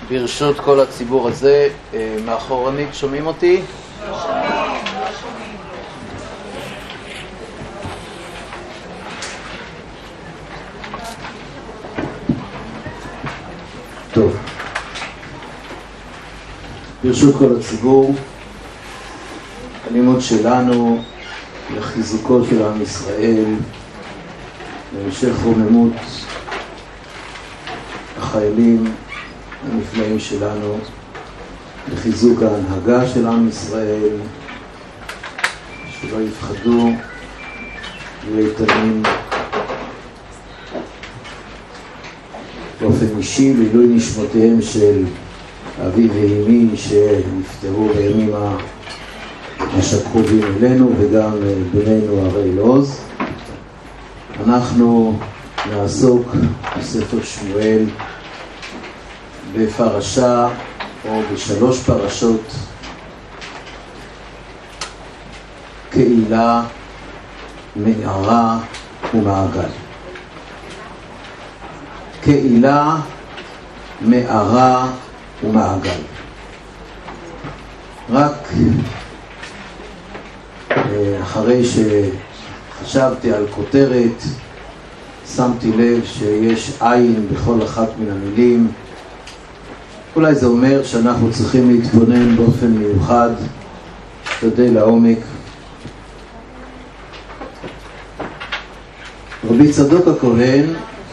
ברשות כל הציבור הזה, מאחורנית שומעים אותי? לא שומעים. טוב. ברשות כל הציבור, הלימוד שלנו לחיזוקו של עם ישראל, להמשך רוממות החיילים הנפלאים שלנו, לחיזוק ההנהגה של עם ישראל, שלא יפחדו ואיתנים באופן אישי לעילוי נשמותיהם של אבי ואמי שנפטרו בימים הקרובים אלינו, וגם בנינו הראל עוז. אנחנו נעסוק בספר שמואל בפרשה או בשלוש פרשות קהילה, מערה ומעגל. קהילה, מערה ומעגל. רק אחרי שחשבתי על כותרת, שמתי לב שיש עין בכל אחת מן המילים. אולי זה אומר שאנחנו צריכים להתבונן באופן מיוחד, להשתדל לעומק. רבי צדוק הכהן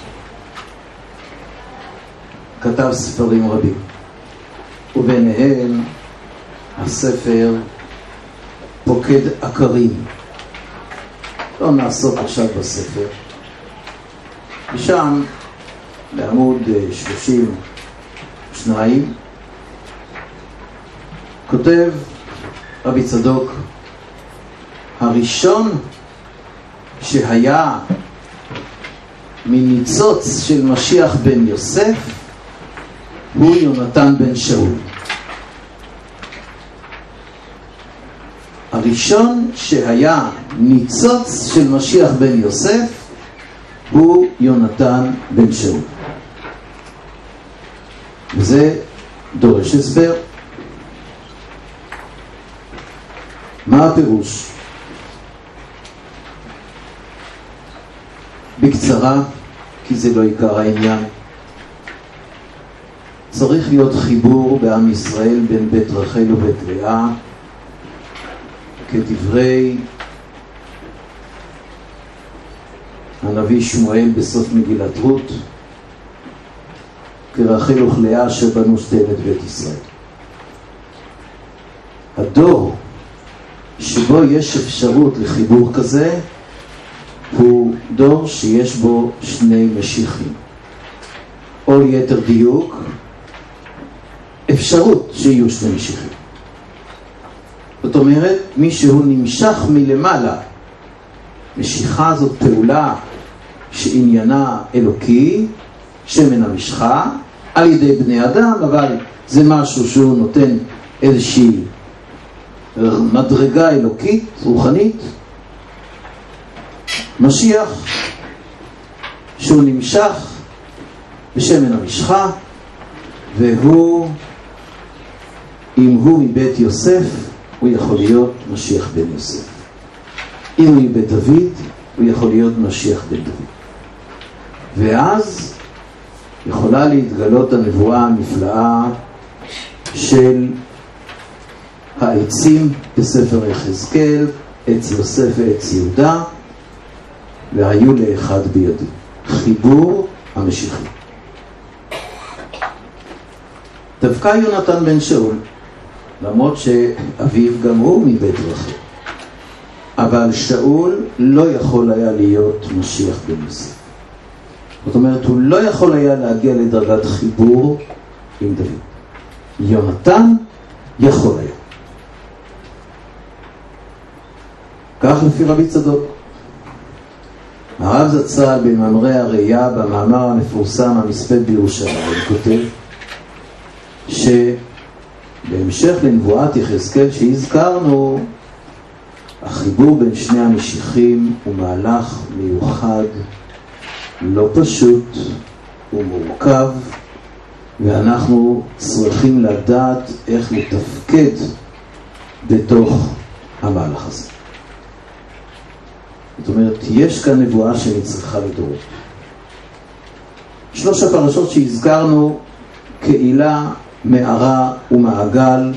כתב ספרים רבים, וביניהם הספר פוקד עקרים. לא נעסוק עכשיו בספר. ושם בעמוד 32 כותב רבי צדוק: הראשון שהיה מניצוץ של משיח בן יוסף הוא יונתן בן שאול. הראשון שהיה ניצוץ של משיח בן יוסף הוא יונתן בן שאול. וזה דורש הסבר. מה הפירוש? בקצרה, כי זה לא עיקר העניין. צריך להיות חיבור בעם ישראל בין בית רחל ובית לאה, כדברי הנביא שמואל בסוף מגילת רות, כרחל וכלאה שבנו שתיהן את בית ישראל. הדור שבו יש אפשרות לחיבור כזה הוא דור שיש בו שני משיחים, או ליתר דיוק אפשרות שיהיו שני משיחים. זאת אומרת, מי שהוא נמשך מלמעלה. משיכה זאת פעולה שעניינה אלוקי, שמן המשחה, על ידי בני אדם, אבל זה משהו שהוא נותן איזושהי מדרגה אלוקית, רוחנית. משיח שהוא נמשך בשמן המשחה, והוא, אם הוא מבית יוסף, הוא יכול להיות משיח בן יוסף. אם הוא מבית דוד, הוא יכול להיות משיח בן דוד. ואז יכולה להתגלות הנבואה הנפלאה של העצים בספר יחזקאל, עץ יוסף ועץ יהודה, והיו לאחד בידי. חיבור המשיחים. דווקא יונתן בן שאול, למרות שאביו גם הוא מבית רחל, אבל שאול לא יכול היה להיות משיח בן יוסף. זאת אומרת, הוא לא יכול היה להגיע לדרגת חיבור עם דוד. יונתן יכול היה. כך לפי רבי צדוק. הרב זצ"ל במאמרי הראייה, במאמר המפורסם המספד בירושלים, כותב שבהמשך לנבואת יחזקאל שהזכרנו, החיבור בין שני המשיחים הוא מהלך מיוחד, לא פשוט, הוא מורכב, ואנחנו צריכים לדעת איך לתפקד בתוך המהלך הזה. זאת אומרת, יש כאן נבואה שנצריכה לדורות. 3 הפרשות שהזכרנו, קהילה, מערה ומעגל,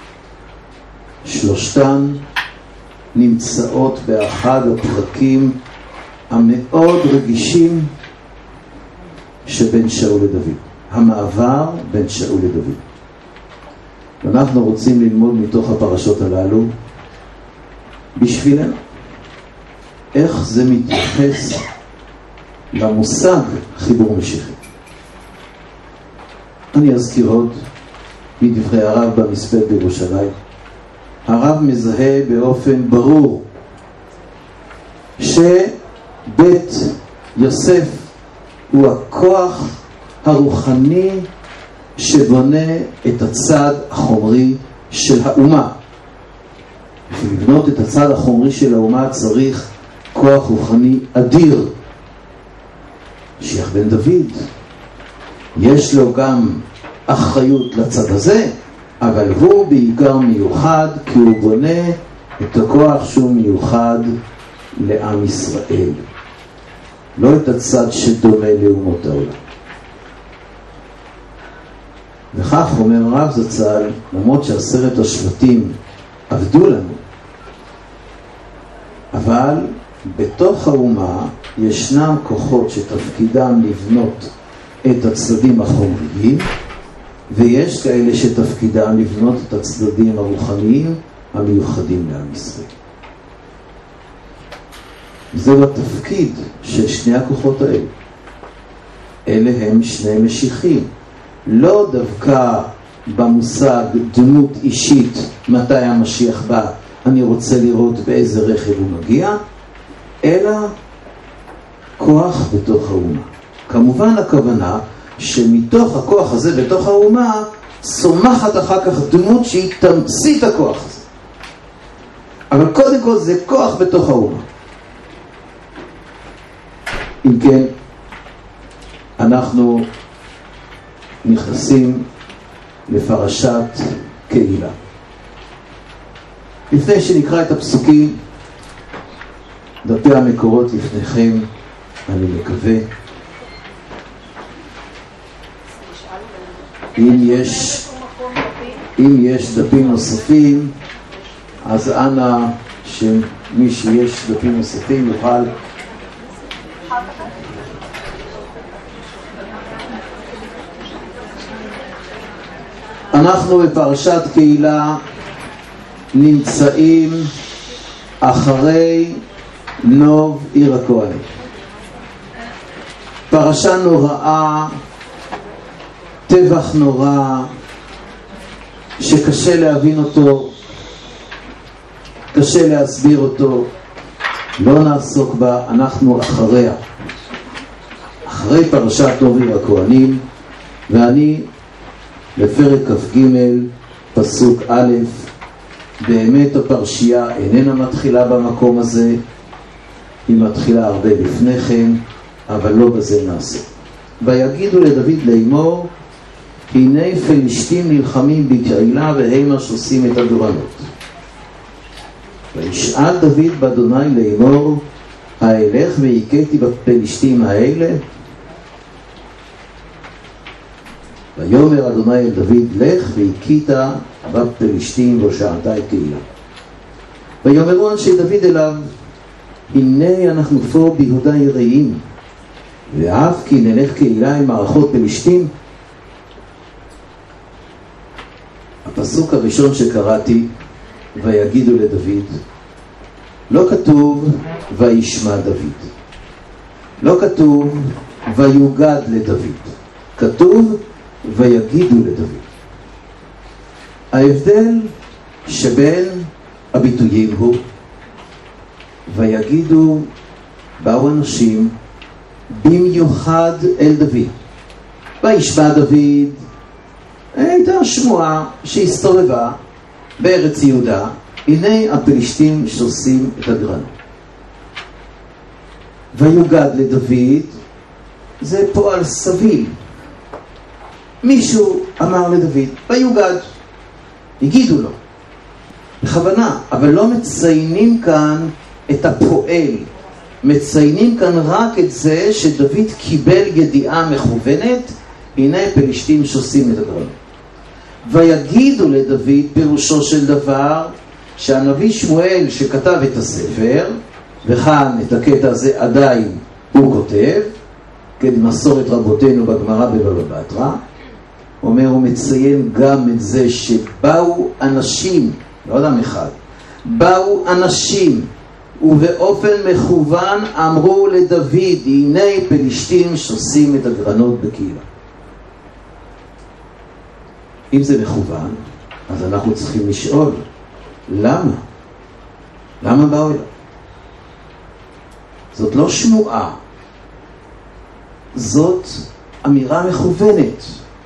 3 נמצאות באחד הפרקים המאוד רגישים שבין שאול לדוד. המעבר בין שאול לדוד. ואנחנו רוצים ללמוד מתוך הפרשות הללו בשבילנו. איך זה מתייחס למושג חיבור משיחי. אני אזכיר עוד מדברי הרב במספד בירושלים. הרב מזהה באופן ברור שבית יוסף הוא הכוח הרוחני שבונה את הצד החומרי של האומה. בשביל לבנות את הצד החומרי של האומה צריך כוח רוחני אדיר. משיח בן דוד יש לו גם אחריות לצד הזה, אבל הוא בעיקר מיוחד כי הוא בונה את הכוח שהוא מיוחד לעם ישראל, לא את הצד שדומה לאומות העולם. וכך אומר רב זצ"ל, למרות ש10 השבטים עבדו לנו, אבל בתוך האומה ישנם כוחות שתפקידם לבנות את הצדדים החומריים, ויש כאלה שתפקידם לבנות את הצדדים הרוחניים המיוחדים לעם ישראל. זהו התפקיד של שני הכוחות האלה. אלה הם שני משיחים. לא דווקא במושג דמות אישית מתי המשיח בא, אני רוצה לראות באיזה רכב הוא מגיע, אלא כוח בתוך האומה. כמובן הכוונה שמתוך הכוח הזה בתוך האומה צומחת אחר כך דמות שהיא תמצית הכוח הזה. אבל קודם כל זה כוח בתוך האומה. אם כן, אנחנו נכנסים לפרשת קהילה. לפני שנקרא את הפסוקים, דפי המקורות לפניכם, אני מקווה. אם יש דפים נוספים, אז אנא שמי שיש דפים נוספים יוכל אנחנו בפרשת קהילה נמצאים אחרי נוב עיר הכהנים. פרשה נוראה, טבח נורא, שקשה להבין אותו, קשה להסביר אותו, לא נעסוק בה, אנחנו אחריה. אחרי פרשת נוב עיר הכהנים, ואני לפרק כ"ג פסוק א', באמת הפרשייה איננה מתחילה במקום הזה, היא מתחילה הרבה לפני כן, אבל לא בזה נעשה. ויגידו לדוד לאמור, הנה פלישתים נלחמים בקהילה והם עושים את הדורנות. וישאל דוד באדוני לאמור, האלך והכיתי בפלישתים האלה? ויאמר אדוני אל דוד, לך והכית בפלישתים והושעת את קהילה. ויאמרו אנשי דוד אליו, הנה אנחנו פה ביהודה יראים, ואף כי נלך קהילה עם מערכות פלישתים. הפסוק הראשון שקראתי, ויגידו לדוד, לא כתוב וישמע דוד, לא כתוב ויוגד לדוד, כתוב ויגידו לדוד. ההבדל שבין הביטויים הוא, ויגידו, באו אנשים במיוחד אל דוד. וישמע דוד, הייתה שמועה שהסתובבה בארץ יהודה, הנה הפלישתים שעושים את הדרנות. ויוגד לדוד, זה פועל סביל. מישהו אמר לדוד, ויוגד, הגידו לו, בכוונה, אבל לא מציינים כאן את הפועל, מציינים כאן רק את זה שדוד קיבל ידיעה מכוונת, הנה פלישתים שוסים את הגרנות. ויגידו לדוד פירושו של דבר שהנביא שמואל שכתב את הספר, וכאן את הקטע הזה עדיין הוא כותב, כמסורת רבותינו בגמרא בבבא בתרא, הוא מציין גם את זה שבאו אנשים, לא אדם אחד, באו אנשים ובאופן מכוון אמרו לדוד, הנה פלישתים שוסים את הגרנות בקהילה. אם זה מכוון, אז אנחנו צריכים לשאול, למה? למה באו אליו? זאת לא שמועה, זאת אמירה מכוונת.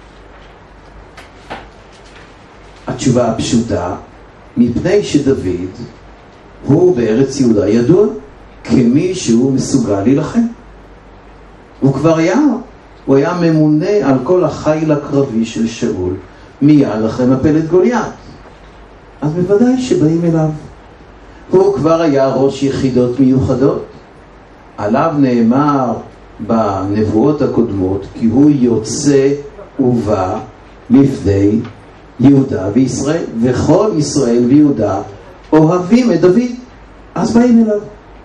התשובה הפשוטה, מפני שדוד הוא בארץ יהודה ידוע כמי שהוא מסוגל להילחם. הוא כבר הוא היה ממונה על כל החיל הקרבי של שאול מיד אחרי מפלת גוליית. אז בוודאי שבאים אליו. הוא כבר היה ראש יחידות מיוחדות. עליו נאמר בנבואות הקודמות כי הוא יוצא ובא לפני יהודה וישראל, וכל ישראל ויהודה אוהבים את דוד, אז באים אליו.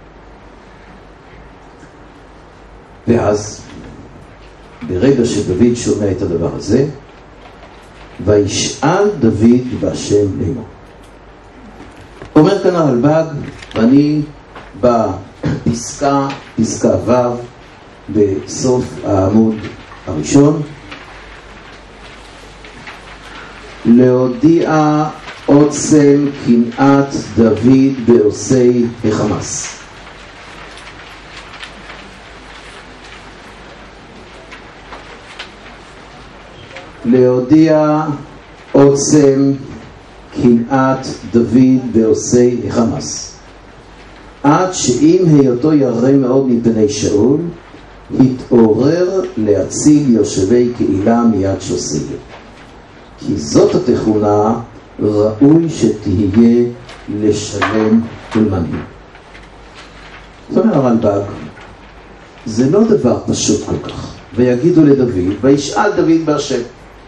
ואז ברגע שדוד שומע את הדבר הזה, וישאל דוד בהשם לאמור. אומר כאן הרלב"ג, ואני בפסקה ו' בסוף העמוד הראשון, להודיע עוצם קנאת דוד בעושי החמאס. להודיע עוצם קנאת דוד בעושי החמאס. עד שאם היותו ירא מאוד מפני שאול, התעורר להציל יושבי קהילה מיד שוסיה. כי זאת התכונה ראוי שתהיה לשלם ולמנהיג. זאת אומרת הרלב"ג, זה לא דבר פשוט כל כך. ויגידו לדוד, וישאל דוד בהשם.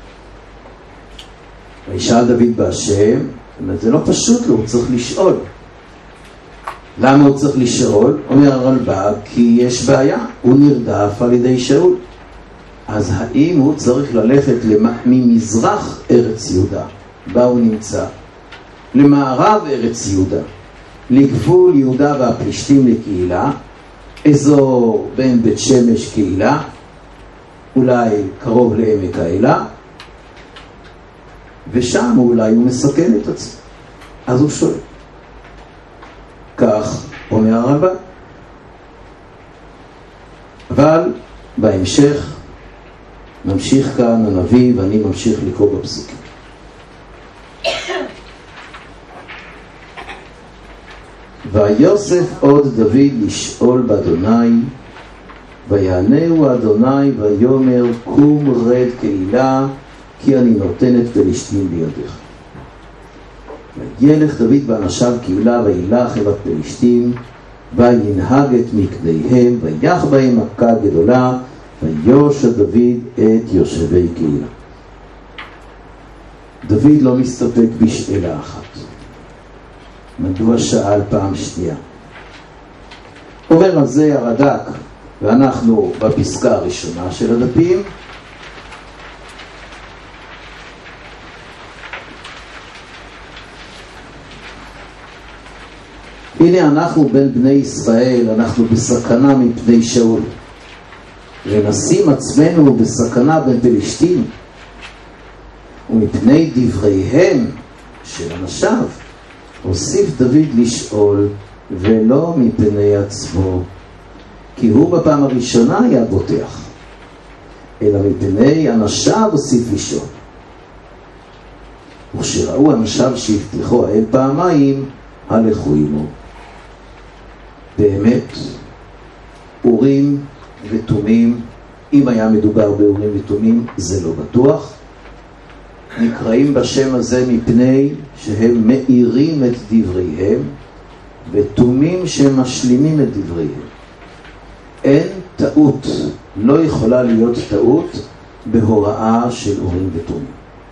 וישאל דוד בהשם, זה לא פשוט לו, הוא צריך לשאול. למה הוא צריך לשאול? אומר הרלב"ג, כי יש בעיה, הוא נרדף על ידי שאול. אז האם הוא צריך ללכת ממזרח ארץ יהודה, בה הוא נמצא, למערב ארץ יהודה, לגבול יהודה והפלישתים לקהילה, אזור בין בית שמש קהילה, אולי קרוב לעמק האלה, ושם אולי הוא מסכן את עצמו. אז הוא שואל. כך אומר הרלב"ג. אבל בהמשך ממשיך כאן הנביא, ואני ממשיך לקרוא בפסוקים. ויוסף עוד דוד לשאול באדוני, ויענהו אדוני ויאמר קום רד קהילה, כי אני נותן את פלישתים בידיך. וילך דוד באנשיו קהילה וילך אל הפלישתים, וינהג את מקדיהם, ויח בהם מכה גדולה, ויושע דוד את יושבי קהילה. דוד לא מסתפק בשאלה אחת. מדוע שאל פעם שנייה? אומר על זה הרד"ק, ואנחנו בפסקה הראשונה של הדפים, הנה אנחנו בין בני ישראל, אנחנו בסכנה מפני שאול. ונשים עצמנו בסכנה בין פלישתים, ומפני דבריהם של אנשיו, הוסיף דוד לשאול, ולא מפני עצמו, כי הוא בפעם הראשונה היה בוטח, אלא מפני אנשיו הוסיף לשאול. וכשראו אנשיו שהבטיחו האל פעמיים, הלכו עמו. באמת, אורים ותומים אם היה מדובר באורים ותומים, זה לא בטוח. נקראים בשם הזה מפני שהם מאירים את דבריהם, ותומים שמשלימים את דבריהם. אין טעות, לא יכולה להיות טעות בהוראה של אורים ותומים.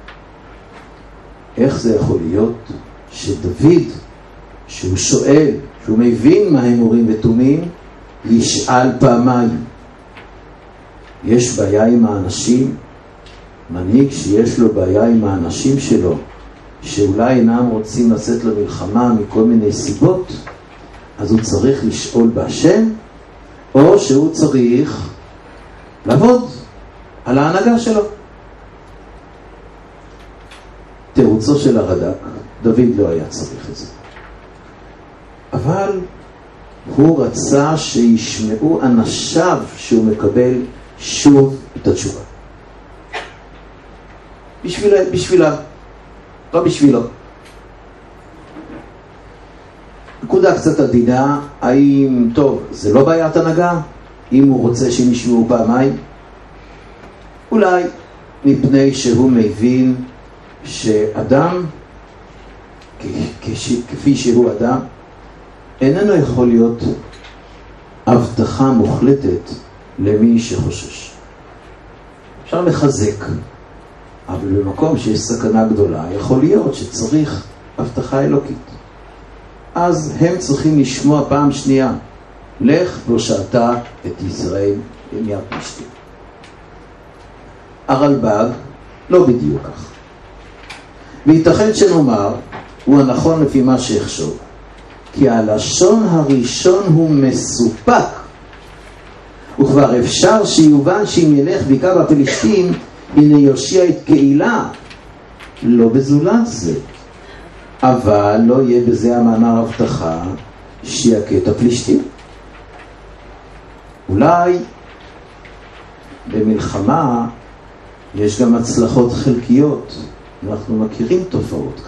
איך זה יכול להיות שדוד, שהוא שואל, שהוא מבין מה הם אורים ותומים, ישאל פעמיים? יש בעיה עם האנשים? מנהיג שיש לו בעיה עם האנשים שלו, שאולי אינם רוצים לצאת למלחמה מכל מיני סיבות, אז הוא צריך לשאול בהשם, או שהוא צריך לעבוד על ההנהגה שלו. תירוצו של הרד"ק, דוד לא היה צריך את זה. אבל הוא רצה שישמעו אנשיו שהוא מקבל שוב את התשובה. בשבילה, לא בשבילו. נקודה קצת עדינה, האם טוב, זה לא בעיית הנהגה? אם הוא רוצה שהם ישמעו פעמיים? אולי מפני שהוא מבין שאדם, כפי שהוא אדם, איננו יכול להיות הבטחה מוחלטת למי שחושש. אפשר לחזק, אבל במקום שיש סכנה גדולה, יכול להיות שצריך הבטחה אלוקית. אז הם צריכים לשמוע פעם שנייה, לך והושעת את ישראל מיד פלישתים. הרלב"ג לא בדיוק כך. וייתכן שנאמר, הוא הנכון לפי מה שיחשוב, כי הלשון הראשון הוא מסופק, וכבר אפשר שיובן שאם ילך ויכה בפלישתים, הנה יושיע את קהילה, לא בזולת זה. אבל לא יהיה בזה המאמר הבטחה שיכה את הפלישתים. אולי במלחמה יש גם הצלחות חלקיות, אנחנו מכירים תופעות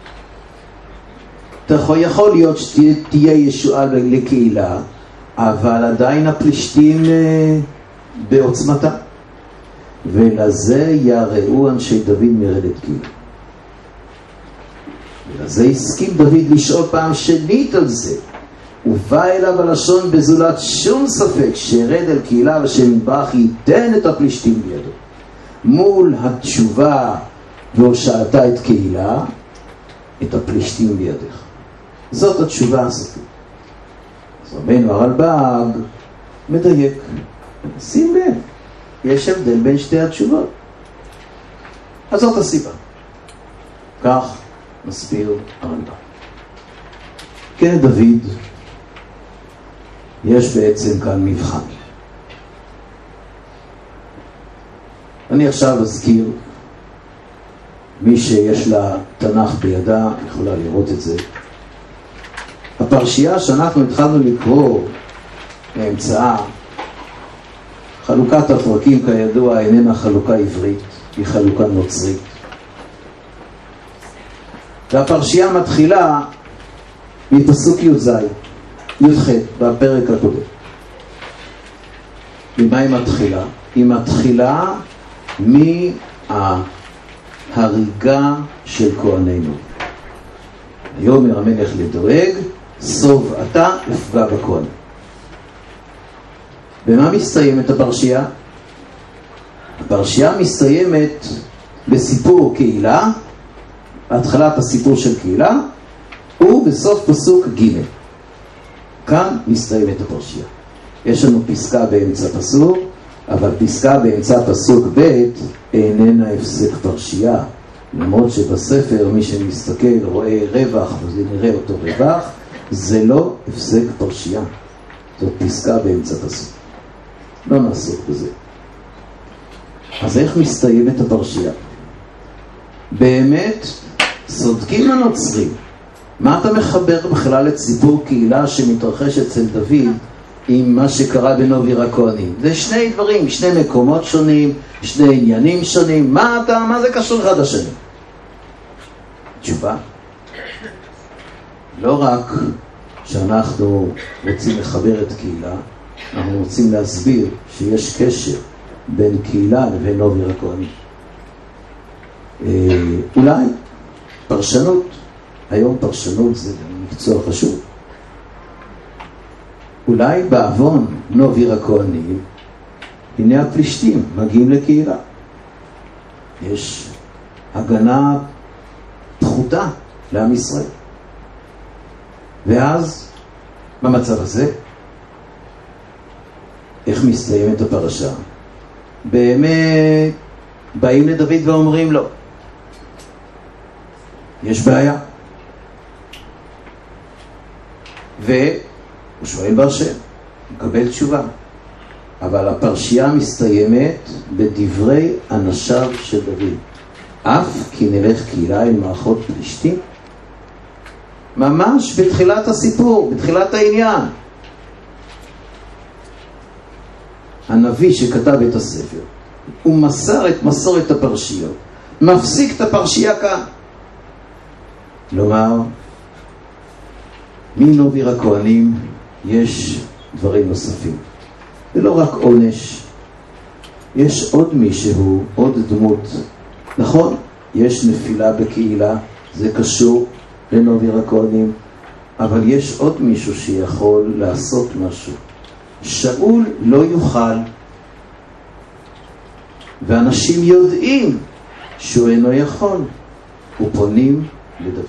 כאלה. יכול להיות שתהיה ישועה לקהילה, אבל עדיין הפלישתים בעוצמתה. ולזה יראו אנשי דוד מרדת קהילה. ולזה הסכים דוד לשאול פעם שנית על זה. ובא אליו הלשון בזולת שום ספק שירד אל קהילה ושם יתברך ייתן את הפלישתים בידו. מול התשובה והושעת את קהילה, את הפלישתים בידך. זאת התשובה הסופית. אז רבנו הרלב"ג מדייק. שים לב, יש הבדל בין שתי התשובות. אז זאת הסיבה. כך מסביר הרלב"ג. כן, דוד, יש בעצם כאן מבחן. אני עכשיו אזכיר, מי שיש לה תנ"ך בידה יכולה לראות את זה. הפרשייה שאנחנו התחלנו לקרוא באמצעה, חלוקת הפרקים כידוע איננה חלוקה עברית, היא חלוקה נוצרית. והפרשייה מתחילה מפסוק י"ח בפרק הקודם. ממה היא מתחילה? היא מתחילה מההריגה של כהנינו. ויאמר המלך לדואג, סוב אתה ופגע בכהן. במה מסתיימת הפרשייה? הפרשייה מסתיימת בסיפור קהילה, התחלת הסיפור של קהילה, ובסוף פסוק ג'. כאן מסתיימת הפרשייה. יש לנו פסקה באמצע פסוק, אבל פסקה באמצע פסוק ב' איננה הפסק פרשייה. למרות שבספר מי שמסתכל רואה רווח וזה נראה אותו רווח, זה לא הפסק פרשייה. זאת פסקה באמצע פסוק. לא נעסוק בזה. אז איך מסתיימת הפרשייה? באמת צודקים הנוצרים. מה אתה מחבר בכלל את סיפור קהילה שמתרחש אצל דוד עם מה שקרה בנובי הכהנים? זה שני דברים, שני מקומות שונים, שני עניינים שונים. מה זה קשור אחד לשני? תשובה. לא רק שאנחנו רוצים לחבר את קהילה, אנחנו רוצים להסביר שיש קשר בין קהילה לבין נובי הכהנים. אולי פרשנות, היום פרשנות זה מקצוע חשוב. אולי בעוון נובי הכהנים, הנה הפלישתים מגיעים לקהילה. יש הגנה פחותה לעם ישראל. ואז, במצב הזה, איך מסתיימת הפרשה? באמת באים לדוד ואומרים לו, יש בעיה. והוא שואל בהשם, מקבל תשובה. אבל הפרשייה מסתיימת בדברי אנשיו של דוד. אף כי נלך קהילה אל מערכות פלישתים. ממש בתחילת הסיפור, בתחילת העניין. הנביא שכתב את הספר, הוא מסר את מסורת הפרשיות, מפסיק את הפרשייה כאן. לומר, מנובי הכהנים יש דברים נוספים. ולא רק עונש, יש עוד מישהו, עוד דמות. נכון, יש נפילה בקהילה, זה קשור לנובי הכהנים, אבל יש עוד מישהו שיכול לעשות משהו. שאול לא יוכל, ואנשים יודעים שהוא אינו יכול, ופונים לדוד.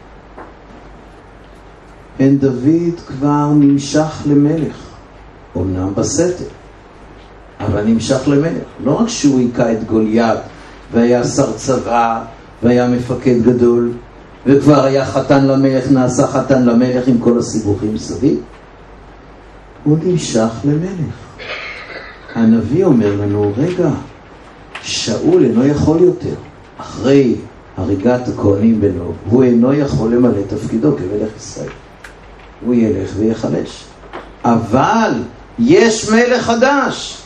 אין דוד כבר נמשך למלך, אומנם בסתר, אבל נמשך למלך. לא רק שהוא היכה את גוליית, והיה שר צבא, והיה מפקד גדול, וכבר היה חתן למלך, נעשה חתן למלך עם כל הסיבוכים סביב. הוא נמשך למלך. הנביא אומר לנו, רגע, שאול אינו יכול יותר. אחרי הריגת הכהנים בנו, הוא אינו יכול למלא תפקידו כמלך ישראל. הוא ילך ויחלש. אבל יש מלך חדש.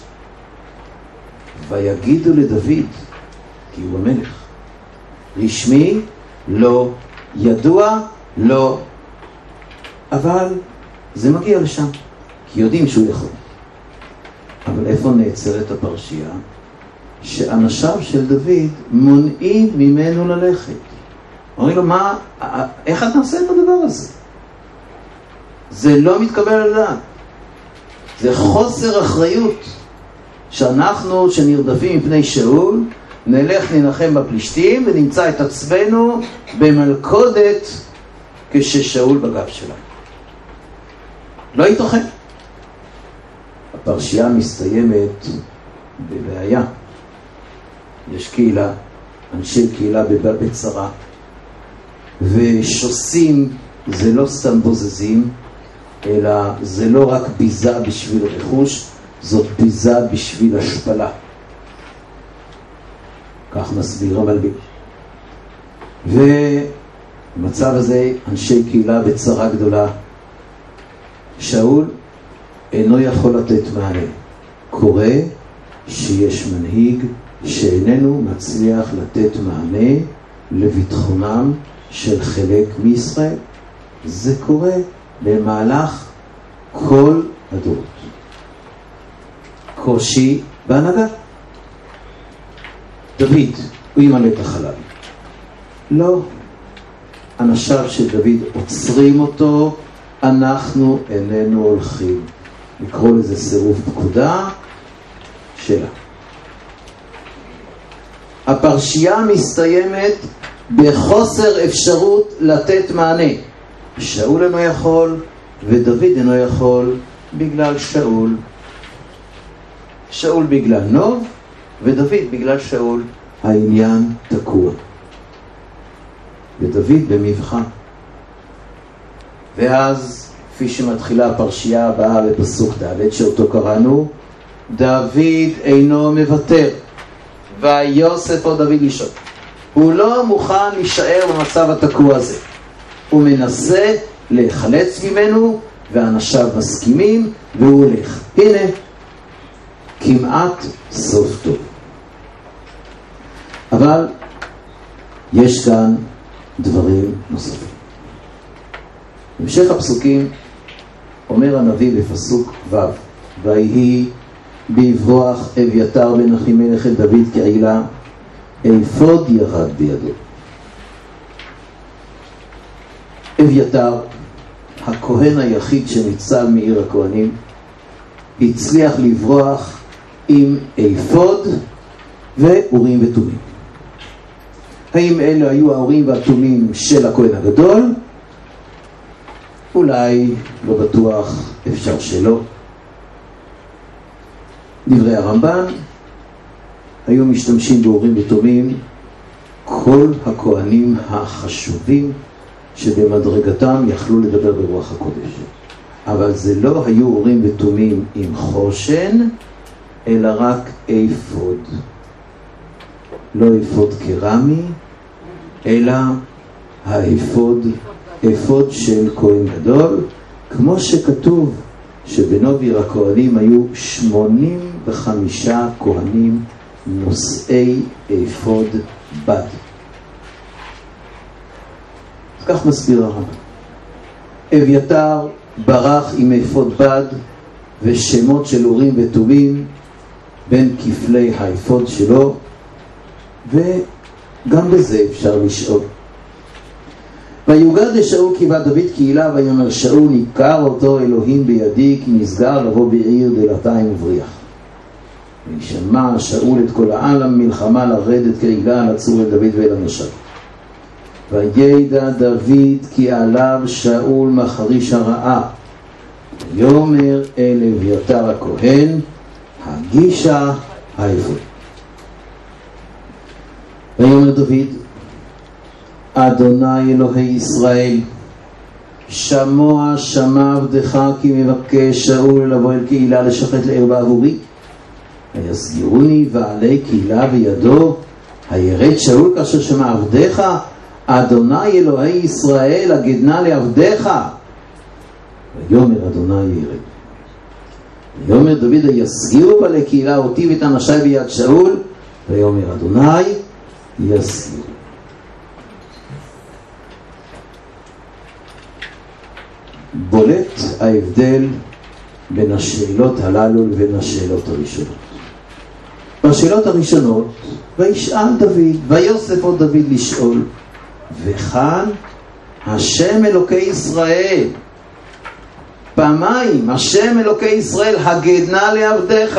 ויגידו לדוד, כי הוא המלך. רשמי, לא. ידוע, לא. אבל זה מגיע לשם, כי יודעים שהוא יכול. אבל איפה נעצרת הפרשייה? שאנשיו של דוד מונעים ממנו ללכת. אומרים לו, איך את נעשה את הדבר הזה? זה לא מתקבל על דעת. זה חוסר אחריות שאנחנו שנרדפים מפני שאול נלך ננחם בפלישתים ונמצא את עצמנו במלכודת כששאול בגב שלנו. לא ייתכן. הפרשייה מסתיימת בבעיה. יש קהילה, אנשי קהילה בצרה, ושוסים זה לא סתם בוזזים, אלא זה לא רק ביזה בשביל רכוש, זאת ביזה בשביל השפלה. כך מסביר המלביש. ובמצב הזה אנשי קהילה בצרה גדולה, שאול אינו יכול לתת מענה. קורה שיש מנהיג שאיננו מצליח לתת מענה לביטחונם של חלק מישראל. זה קורה במהלך כל הדורות. קושי בהנהגה. דוד, הוא ימלא את החלל. לא. אנשיו של דוד עוצרים אותו, אנחנו איננו הולכים. לקרוא לזה סירוב פקודה שלה. הפרשייה מסתיימת בחוסר אפשרות לתת מענה. שאול אינו יכול ודוד אינו יכול בגלל שאול. שאול בגלל נוב ודוד בגלל שאול. העניין תקוע. ודוד במבחן. ואז, כפי שמתחילה הפרשייה הבאה בפסוק ד' שאותו קראנו, דוד אינו מוותר. ויוסף או דוד לשאול. הוא לא מוכן להישאר במצב התקוע הזה. הוא מנסה להיחלץ ממנו, ואנשיו מסכימים, והוא הולך. הנה, כמעט סוף טוב. אבל יש כאן דברים נוספים. המשך הפסוקים אומר הנביא בפסוק ו' ויהי בברוח אביתר בן אחימלך אל דוד כעילה, אפוד ירד בידו. אביתר, הכהן היחיד שניצל מעיר הכהנים, הצליח לברוח עם אפוד ואורים ותומים. האם אלה היו האורים והתומים של הכהן הגדול? אולי, לא בטוח, אפשר שלא. דברי הרמב"ן, היו משתמשים באורים ותומים כל הכהנים החשובים שבמדרגתם יכלו לדבר ברוח הקודש. אבל זה לא היו אורים ותומים עם חושן, אלא רק אפוד. לא אפוד קרמי, אלא האפוד, אפוד של כהן גדול, כמו שכתוב שבנובי הכהנים היו 85 כהנים נושאי אפוד בד. כך מסביר הרמב"ן. אביתר ברח עם אפוד בד ושמות של אורים ותומים בין כפלי האפוד שלו, וגם בזה אפשר לשאול. ויוגד לשאול כי בא דוד קהילה, ויאמר שאול ניכר אותו אלוהים בידי, כי נסגר לבוא בעיר דלתיים ובריח. וישמע שאול את כל העם מלחמה לרדת קהילה לצור אל דוד ואל אנשיו. וידע דוד כי עליו שאול מחריש הרעה, ויאמר אל אביתר הכהן הגישה האפוד. ויאמר דוד, אדוני אלוהי ישראל, שמע עבדך כי מבקש שאול לבוא אל קהילה לשחט לעיר בעבורי. ויסגירוני ועלי קהילה בידו, הירד שאול כאשר שמע עבדך, אדוני אלוהי ישראל הגדנה לעבדך. ויאמר אדוני ירד. ויאמר דוד, יסגירו בעלי קהילה אותי ואת אנשי ביד שאול. ויאמר אדוני יסגירו. בולט ההבדל בין השאלות הללו לבין השאלות הראשונות. בשאלות הראשונות, וישאל דוד, ויוסף עוד דוד לשאול, וכאן השם אלוקי ישראל, פעמיים, השם אלוקי ישראל הגדנה לעבדיך.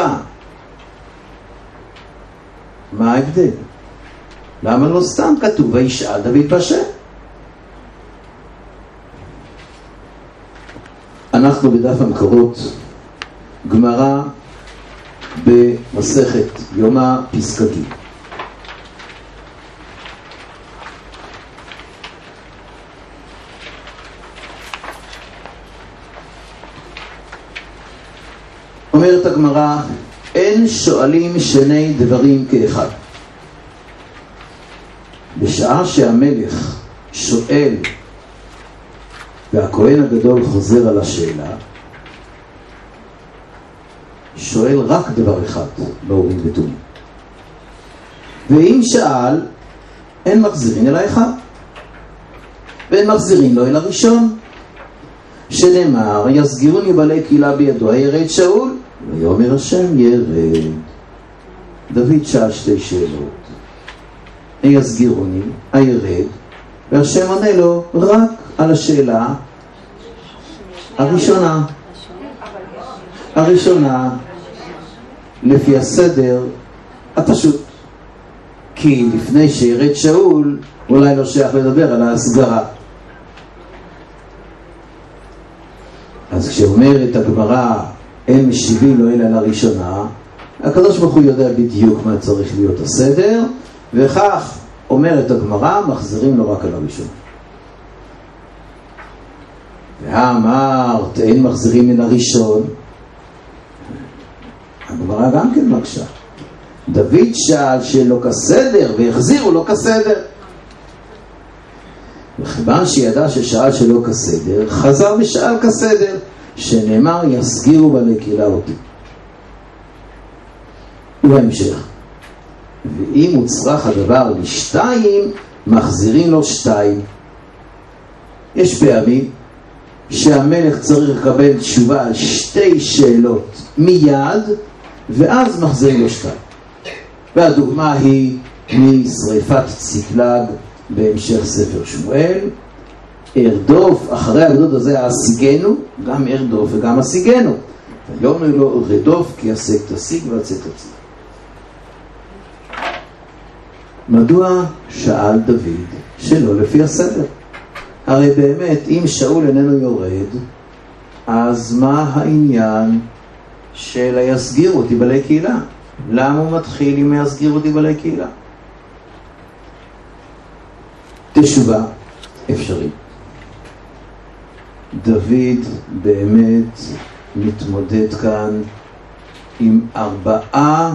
מה ההבדל? למה לא סתם כתוב וישאל דוד בשם? אנחנו בדף המקורות, גמרא במסכת יומא פסקה ג'. אומרת הגמרא, אין שואלים שני דברים כאחד. בשעה שהמלך שואל והכהן הגדול חוזר על השאלה, שואל רק דבר אחד באורים ותומים. ואם שאל, אין מחזירים אלא אחד, ואין מחזירים לו אלא ראשון, שנאמר, יסגירוני בעלי קהילה בידו, הירד שאול, ויאמר השם ירד. דוד שאל שתי שאלות, יסגירוני, הירד, והשם עונה לו רק על השאלה הראשונה, לפי הסדר הפשוט. כי לפני שירד שאול, אולי לא שייך לדבר על ההסגרה. אז כשאומרת הגמרא, אין משיבים לו אלא לראשונה, הקדוש ברוך הוא יודע בדיוק מה צריך להיות הסדר, וכך אומרת הגמרא, מחזירים לו רק על הראשונה. ואמרת, אין מחזירים מן הראשון, הגמרא גם כן מקשה. דוד שאל שלא כסדר, והחזירו לו כסדר. וכיוון שידע ששאל שלא כסדר, חזר ושאל כסדר, שנאמר יסגירו בעלי קהילה אותי. ובהמשך, ואם הוצרך הדבר לשתיים, מחזירים לו שתיים. יש פעמים שהמלך צריך לקבל תשובה על שתי שאלות מיד, ואז מחזיר לו שתיים. והדוגמה היא משריפת ציקלג בהמשך ספר שמואל. ארדוף, אחרי הגדוד הזה השיגנו, גם ארדוף וגם השיגנו. ויאמר לו רדוף כי השג תשיג והצא תציג. מדוע שאל דוד שלא לפי הסדר? הרי באמת אם שאול איננו יורד, אז מה העניין של היסגיר אותי בעלי קהילה? למה הוא מתחיל עם היסגיר אותי בעלי קהילה? תשובה אפשרית. דוד באמת מתמודד כאן עם 4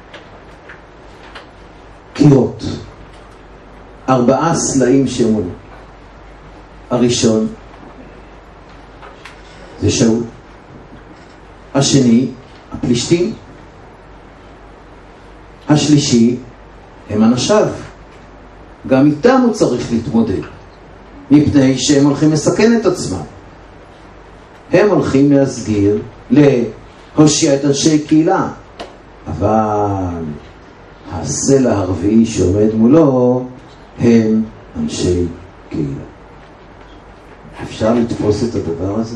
קירות, 4 סלעים שמולו. הראשון זה שאול, השני הפלישתים, השלישי הם אנשיו. גם איתם הוא צריך להתמודד, מפני שהם הולכים לסכן את עצמם. הם הולכים להסגיר, להושיע את אנשי קהילה, אבל הסלע הרביעי שעומד מולו הם אנשי קהילה. אפשר לתפוס את הדבר הזה?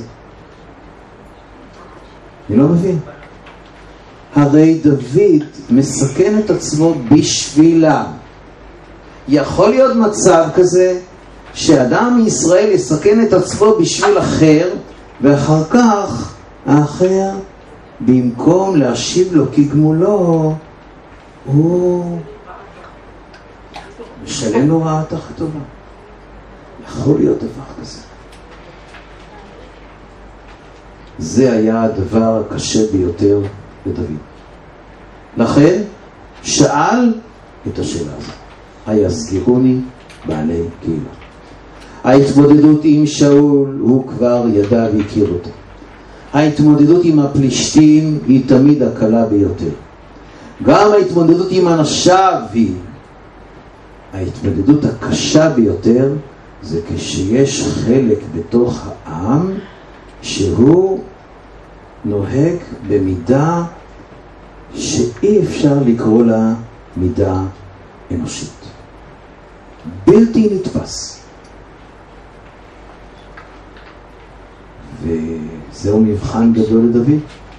אני לא מבין. הרי דוד מסכן את עצמו בשבילם. יכול להיות מצב כזה שאדם מישראל יסכן את עצמו בשביל אחר, ואחר כך האחר במקום להשיב לו כגמולו הוא משלם לו רעה תחת טובה. יכול להיות דבר כזה. זה היה הדבר הקשה ביותר לדוד. לכן שאל את השאלה הזאת, היסגירוני בעלי קהילה. ההתמודדות עם שאול הוא כבר ידע והכיר אותו. ההתמודדות עם הפלישתים היא תמיד הקלה ביותר. גם ההתמודדות עם אנשיו היא. ההתמודדות הקשה ביותר זה כשיש חלק בתוך העם שהוא נוהג במידה שאי אפשר לקרוא לה מידה אנושית. בלתי נתפס. וזהו מבחן גדול לדוד.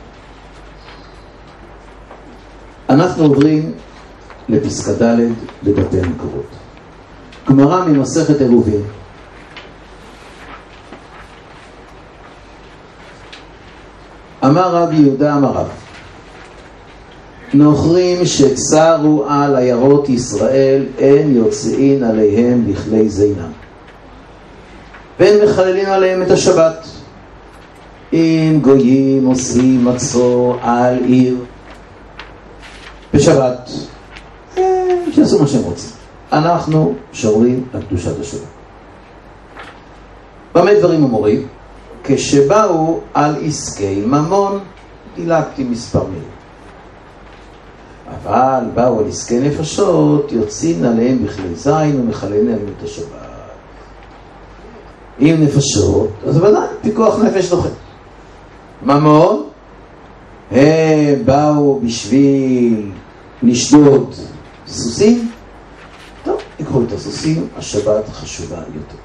אנחנו עוברים לפסקה ד' בדפי המקורות. גמרא ממסכת עירובין. אמר רבי יהודה אמר רב, נוכרים שצרו על עיירות ישראל אין יוצאין עליהם לכלי זינם, ואין מחללים עליהם את השבת. אם גויים עושים מצור על עיר בשבת, שיעשו מה שהם רוצים. אנחנו שומרים על קדושת השבת. במה דברים אמורים? כשבאו על עסקי ממון, דילגתי מספר מילים. אבל באו על עסקי נפשות, יוצאים עליהם בכלי זין ומחללים להם את השבת. אם נפשות, אז ודאי, פיקוח נפש דוחה. ממון, הם באו בשביל לשדוד סוסים, טוב, יקחו את הסוסים, השבת חשובה יותר.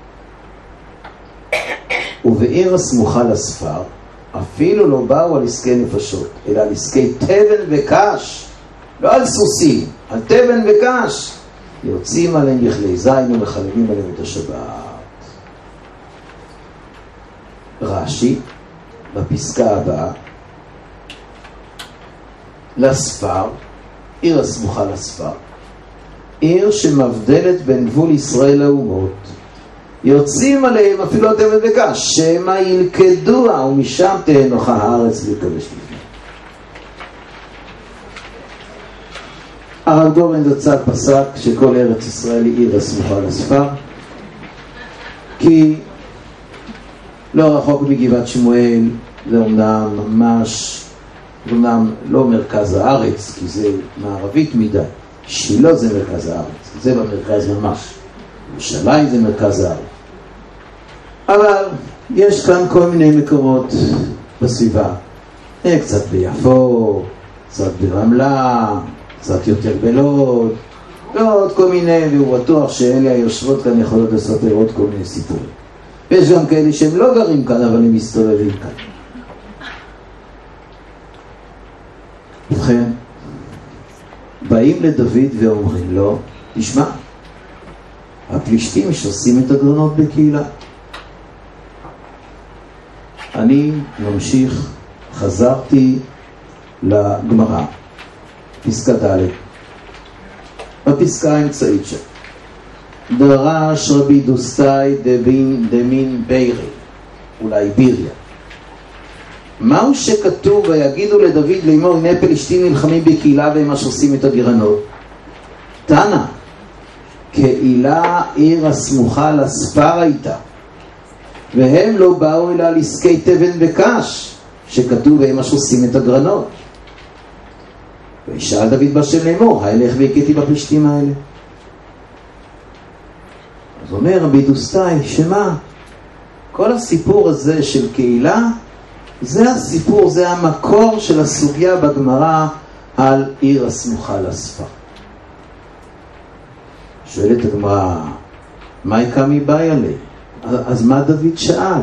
ובעיר הסמוכה לספר, אפילו לא באו על עסקי נפשות, אלא על עסקי תבן וקש, לא על סוסים, על תבן וקש, יוצאים עליהם בכלי זין ומחללים עליהם את השבת. רש"י, בפסקה הבאה, לספר, עיר הסמוכה לספר, עיר שמבדלת בין גבול ישראל לאומות, יוצאים עליהם אפילו התבן וקש, שמא ילכדוה ומשם תהנוכה הארץ להיכבש לפני. הרב גורן זצ"ל פסק שכל ארץ ישראל היא עיר הסמוכה לספר, כי לא רחוק מגבעת שמואל, זה אומנם ממש, אומנם לא מרכז הארץ, כי זה מערבית מדי. שילה זה מרכז הארץ, זה במרכז ממש. ירושלים זה מרכז הארץ. אבל יש כאן כל מיני מקומות בסביבה. קצת ביפו, קצת ברמלה, קצת יותר בלוד, ועוד כל מיני, והוא בטוח שאלה היושבות כאן יכולות לספר עוד כל מיני סיפורים. ויש גם כאלה שהם לא גרים כאן, אבל הם מסתובבים כאן. ובכן, באים לדוד ואומרים לו, תשמע, הפלישתים שעושים את הגרנות בקהילה. אני ממשיך, חזרתי לגמרא, פסקה ד', בפסקה האמצעית שם. דרש רבי דוסטאי דמין בירי, אולי ביריה. מהו שכתוב ויגידו לדוד לאמור הנה פלישתים נלחמים בקהילה והם שעושים את הגרנות? תנא, קהילה עיר הסמוכה לספר הייתה, והם לא באו אלא לעסקי תבן וקש, שכתוב והם שעושים את הגרנות. וישאל דוד בהשם לאמור, הילך והכיתי בפלישתים האלה. אז אומר רבי דוסטאי, שמה? כל הסיפור הזה של קהילה, זה הסיפור, זה המקור של הסוגיה בגמרא על עיר הסמוכה לספר. שואלת הגמרא, מה יקה מבאי עלי? אז מה דוד שאל?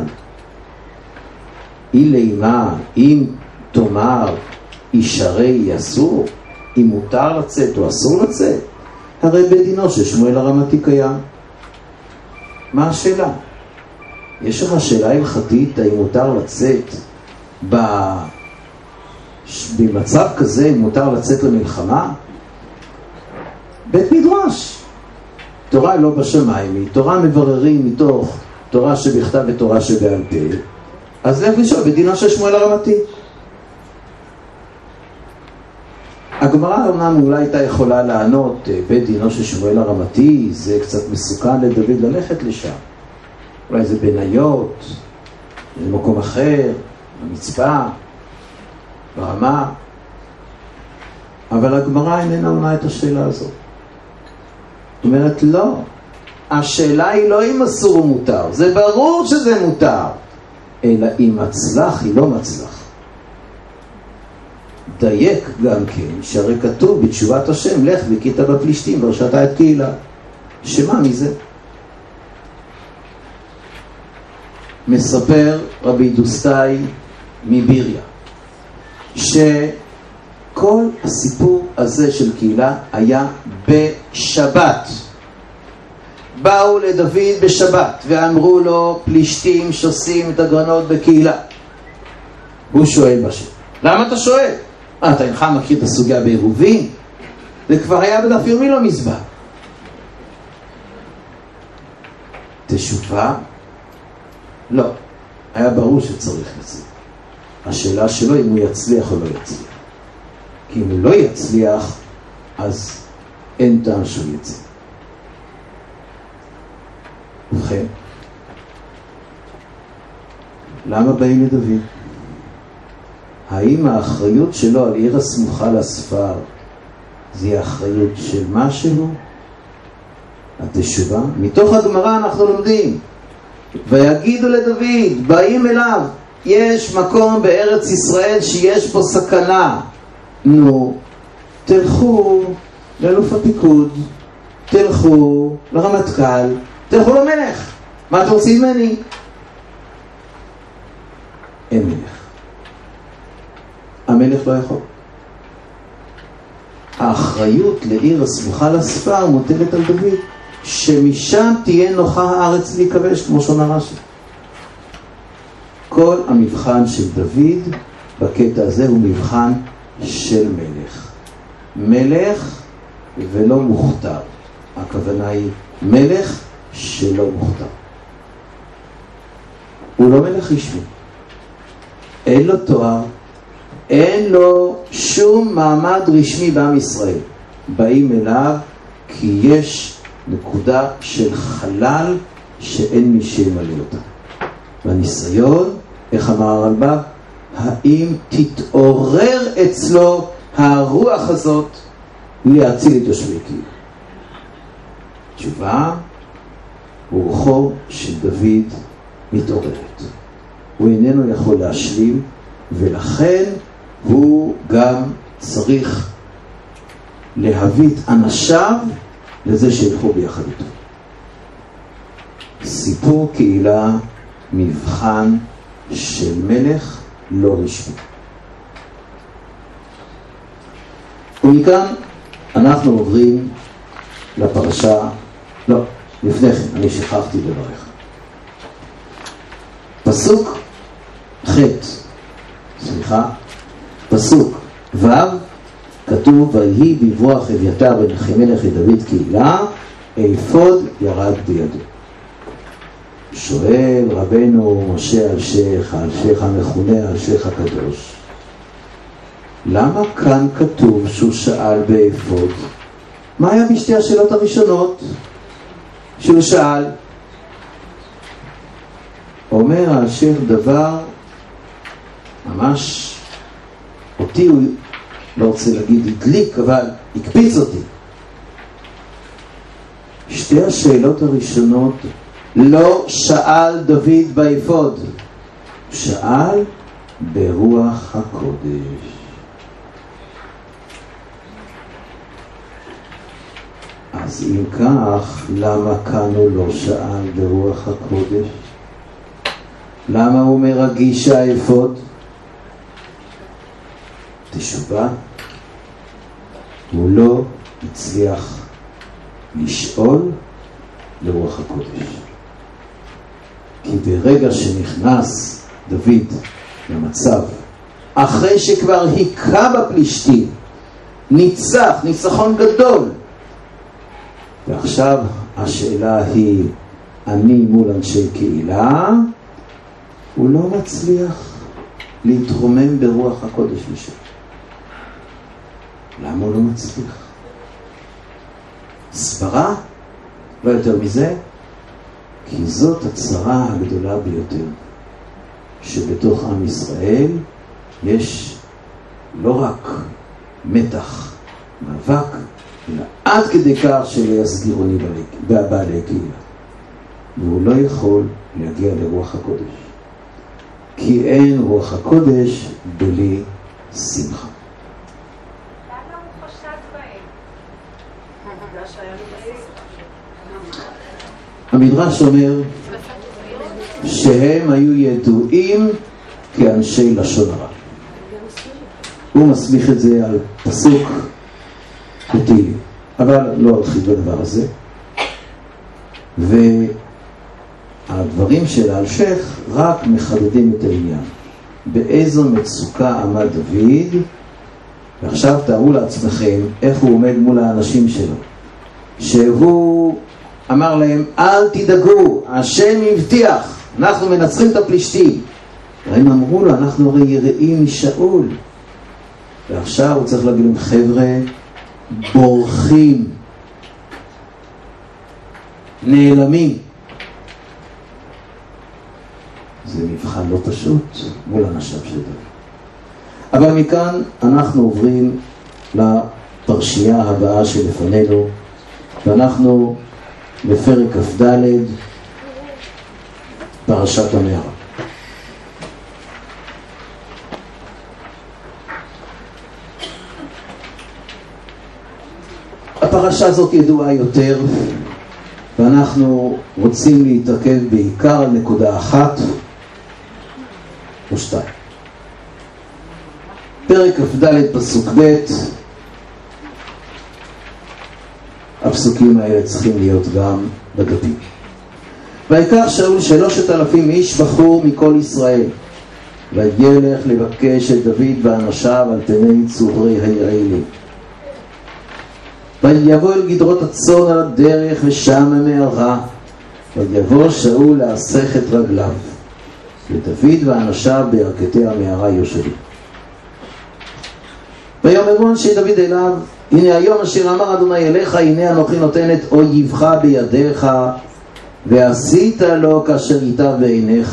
אילימה, אם תאמר ישרי אסור, אם מותר לצאת או אסור לצאת, הרי בדינו ששמואל הרמתי קיים. מה השאלה? יש לך שאלה הלכתית האם מותר לצאת במצב כזה, אם מותר לצאת למלחמה? בית מדרש. תורה לא בשמיים, היא תורה מבררים מתוך תורה שבכתב ותורה שבעל פה. אז לך לשאול בדינו של שמואל הרמתי. הגמרא אומנם אולי הייתה יכולה לענות בית דינו של שמואל הרמתי, זה קצת מסוכן לדוד ללכת לשם. אולי זה בניות, זה מקום אחר, במצפה, ברמה. אבל הגמרא איננה עונה את השאלה הזאת. זאת אומרת, לא. השאלה היא לא אם אסור או מותר. זה ברור שזה מותר. אלא אם מצלח, היא לא מצלח. דייק גם כן, שהרי כתוב בתשובת השם, לך והכית בפלישתים והרשעת את קהילה. שמה מזה? מספר רבי דוסטאי מביריה, שכל הסיפור הזה של קהילה היה בשבת. באו לדוד בשבת ואמרו לו פלישתים שעושים את הגרנות בקהילה. הוא שואל בשם, למה אתה שואל? אתה אינך מכיר את הסוגיה בעירובין? זה כבר היה בדף יומי לא מזמן. תשובה? לא. היה ברור שצריך לצאת. השאלה שלו אם הוא יצליח או לא יצליח. כי אם הוא לא יצליח, אז אין טעם שהוא יצא. ובכן, למה באים לדוד? האם האחריות שלו על עיר הסמוכה לספר זה האחריות של משהו? התשובה? מתוך הגמרא אנחנו לומדים ויגידו לדוד, באים אליו, יש מקום בארץ ישראל שיש פה סכנה, נו, תלכו לאלוף הפיקוד, תלכו לרמטכ"ל, תלכו למלך. מה אתם רוצים ממני? אין מלך. המלך לא יכול. האחריות לעיר הסמוכה לספר מוטלת על דוד, שמשם תהיה נוחה הארץ להיכבש, כמו שאומר רש"י. כל המבחן של דוד בקטע הזה הוא מבחן של מלך. מלך ולא מוכתר. הכוונה היא מלך שלא מוכתר. הוא לא מלך רשמי. אין לו תואר, אין לו שום מעמד רשמי בעם ישראל. באים אליו כי יש נקודה של חלל שאין מי שימלא אותה. והניסיון, איך אמר הרלב"ג, האם תתעורר אצלו הרוח הזאת להציל את יושבי קהילה? תשובה, רוחו של דוד מתעוררת. הוא איננו יכול להשלים, ולכן הוא גם צריך להביא את אנשיו לזה שילכו ביחד איתו. סיפור קהילה, מבחן של מלך לא רשמי. ומכאן אנחנו עוברים לפרשה, לא, לפני כן, אני שכחתי לברך. פסוק פסוק ו' כתוב, ויהי בברוח אביתר בן אחימלך לדוד קהילה, אפוד ירד בידו. שואל רבנו משה אלשיך, האלשיך המכונה האלשיך הקדוש, למה כאן כתוב שהוא שאל באפוד? מה היה בשתי השאלות הראשונות שהוא שאל? אומר האלשיך דבר ממש אותי, הוא לא רוצה להגיד הדליק, אבל הקפיץ אותי. שתי השאלות הראשונות לא שאל דוד באפוד, שאל ברוח הקודש. אז אם כך, למה כאן הוא לא שאל ברוח הקודש? למה הוא מרגיש האפוד? תשובה, הוא לא הצליח לשאול לרוח הקודש. כי ברגע שנכנס דוד למצב, אחרי שכבר היכה בפלישתים, ניצח, ניצחון גדול, ועכשיו השאלה היא, אני מול אנשי קהילה, הוא לא מצליח להתרומם ברוח הקודש לשם. למה הוא לא מצליח? סברה? לא יותר מזה? כי זאת הצרה הגדולה ביותר, שבתוך עם ישראל יש לא רק מתח, מאבק, אלא עד כדי כך שלא יסגירוני בעלי קהילה. והוא לא יכול להגיע לרוח הקודש. כי אין רוח הקודש בלי שמחה. למה הוא חשד בהם? המדרש אומר שהם היו ידועים כאנשי לשון הרע. הוא מסמיך את זה על פסוק בתהילים, אבל לא הרחיב בדבר הזה. והדברים של האלשיך רק מחדדים את העניין. באיזו מצוקה עמד דוד, ועכשיו תארו לעצמכם איך הוא עומד מול האנשים שלו, שהוא אמר להם, אל תדאגו, השם הבטיח, אנחנו מנצחים את הפלישתים. והם אמרו לו, אנחנו הרי יראים משאול. ועכשיו הוא צריך להגיד להם, חבר'ה, בורחים, נעלמים. זה מבחן לא פשוט מול אנשיו של דוד. אבל מכאן אנחנו עוברים לפרשייה הבאה שלפנינו, ואנחנו בפרק כ"ד, פרשת המערה. הפרשה הזאת ידועה יותר, ואנחנו רוצים להתרכז בעיקר על נקודה אחת או שתיים. פרק כ"ד פסוק ב', הפסוקים האלה צריכים להיות גם בדפים. ויקח שאול 3,000 איש בחור מכל ישראל, וילך לבקש את דוד ואנשיו על פני צוברי העיר האלה. ויבוא אל גדרות הצאן על הדרך ושם המערה, ויבוא שאול להסך את רגליו, ודוד ואנשיו בירכתי המערה יושבים. ויאמרו אנשי דוד אליו, הנה היום אשר אמר אדוני אליך, הנה אנוכי נותן את אויבך בידיך, ועשית לו כאשר ייטב בעיניך.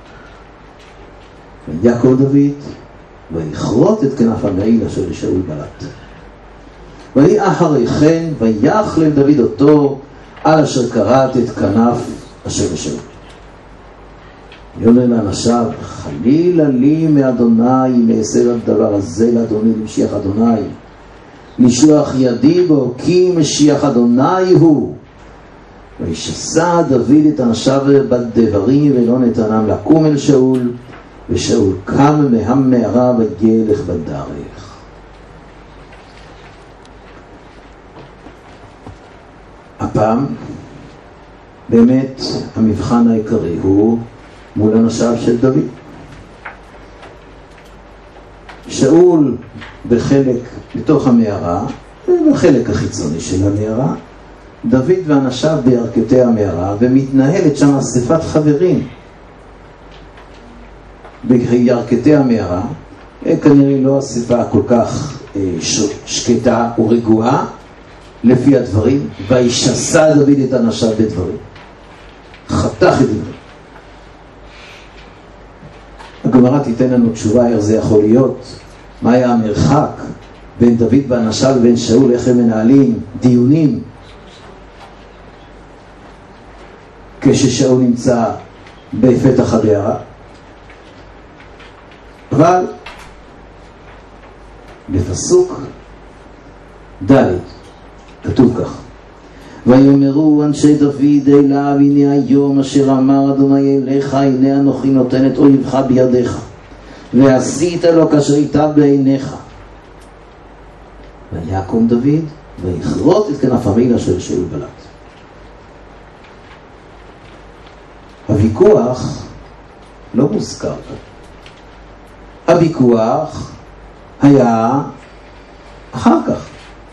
ויקום דוד ויכרות את כנף המעיל אשר לשאול בלט. ויהי אחרי כן ויחלם דוד אותו על אשר כרת את כנף אשר לשאול. יאמר לאנשיו, חלילה לי מאדוני אם אעשה הדבר הזה לאדוני למשיח אדוני, לשלוח ידי בו כי משיח אדוני הוא. וישסע דוד את אנשיו בדברים ולא נתנם לקום אל שאול, ושאול קם מהמערה וילך בדרך. הפעם באמת המבחן העיקרי הוא מול אנשיו של דוד. שאול בחלק בתוך המערה, בחלק החיצוני של המערה, דוד ואנשיו בירכתי המערה, ומתנהלת שם אספת חברים בירכתי המערה. כנראה לא אספה כל כך שקטה ורגועה לפי הדברים. וישסע דוד את אנשיו בדברים, חתך את דברים. הגמרא תיתן לנו תשובה איך זה יכול להיות, מה היה המרחק בין דוד ואנשיו לבין שאול, איך הם מנהלים דיונים כששאול נמצא בפתח המערה. אבל בפסוק ד' כתוב כך: ויאמרו אנשי דוד אליו, הנה היום אשר אמר אדוני אליך, הנה אנוכי נותן את אויבך בידיך, ועשית לו כאשר ייטב בעיניך. ויקום דוד ויכרות את כנף המעיל אשר שאול בלט. הוויכוח לא מוזכר פה. הוויכוח היה אחר כך.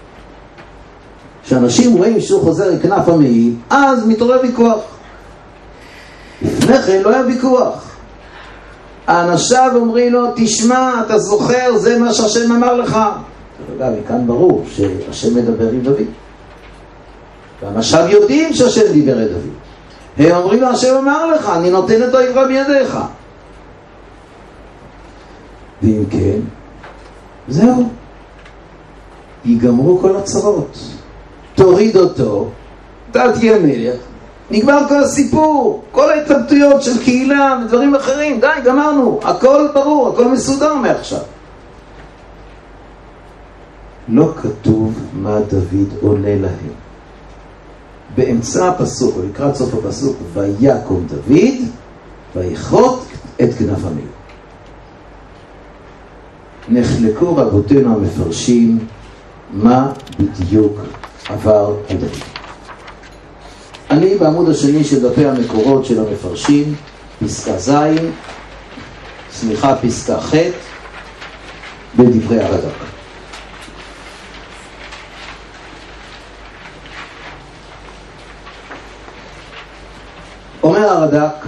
כשאנשים רואים שהוא חוזר לכנף המעיל, אז מתעורר ויכוח. לפני כן לא היה ויכוח. האנשיו אומרים לו, תשמע, אתה זוכר, זה מה שהשם אמר לך. אגב, מכאן ברור שהשם מדבר עם דוד. ואנשיו יודעים שהשם דיבר את דוד. הם אומרים לו, השם אמר לך, אני נותן את אויבך בידיך. ואם כן, זהו. ייגמרו כל הצרות. תוריד אותו, אתה תהיה מלך, נגמר כל הסיפור, כל ההתלבטויות של קהילה ודברים אחרים, די, גמרנו, הכל ברור, הכל מסודר מעכשיו. לא כתוב מה דוד עונה להם. באמצע הפסוק, או לקראת סוף הפסוק, ויקום דוד, ויכרות את כנף המעיל. נחלקו רבותינו המפרשים מה בדיוק עבר על דוד. אני בעמוד השני של דפי המקורות של המפרשים, פסקה ח' בדברי הרד"ק. אומר הרד"ק,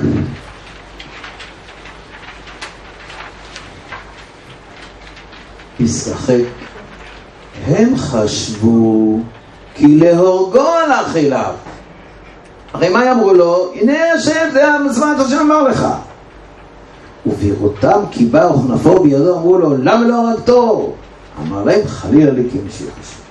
פסקה ח', הם חשבו כי להורגו הלך אליו. הרי מה אמרו לו? הנה השם, זה הזמן השם אמר לך. ובראותם כי בא וכנפו בידו, אמרו לו, למה לא הרגתו? אמר להם, חלילה לי כי משיח השם.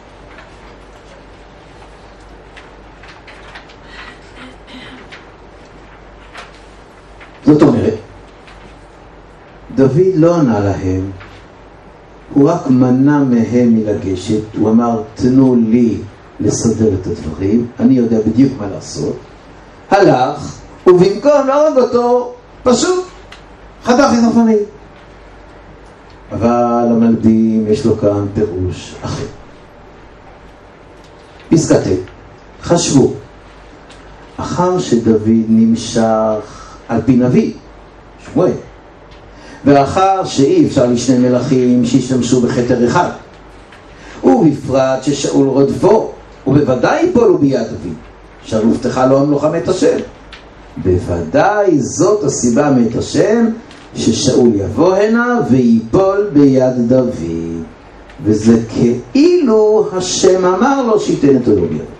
זאת אומרת, דוד לא ענה להם, הוא רק מנע מהם מלגשת. הוא אמר, תנו לי לסדר את הדברים, אני יודע בדיוק מה לעשות. הלך, ובמקום להרוג אותו, פשוט חתך את המעיל. אבל המלבים יש לו כאן פירוש אחר. פסקה ט', חשבו, אחר שדוד נמשך על פי נביא, שמואל, ואחר שאי אפשר לשני מלכים שישתמשו בכתר אחד, ובפרט ששאול רודפו, ובוודאי יפולו ביד דוד, אשר הובטחה לו המלוכה מאת השם. בוודאי זאת הסיבה מאת השם, ששאול יבוא הנה ויפול ביד דוד, וזה כאילו השם אמר לו שייתן את אויבו בידו.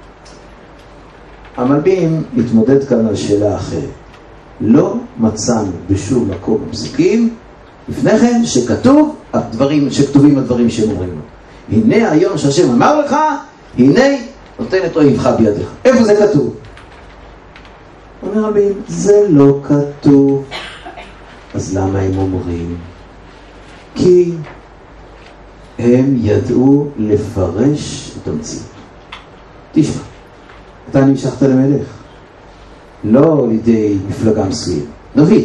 המלבים מתמודד כאן על שאלה אחרת. לא מצאנו בשום מקום בפסוקים לפני כן שכתובים הדברים שהם אומרים לו. הנה היום שהשם אמר לך, הנה נותן את אויבך בידיך. איפה זה כתוב? אומר רבים, זה לא כתוב. אז למה הם אומרים? כי הם ידעו לפרש את המציאות. תשמע, אתה נמשכת למלך, לא לידי מפלגה מסוימת, נביא.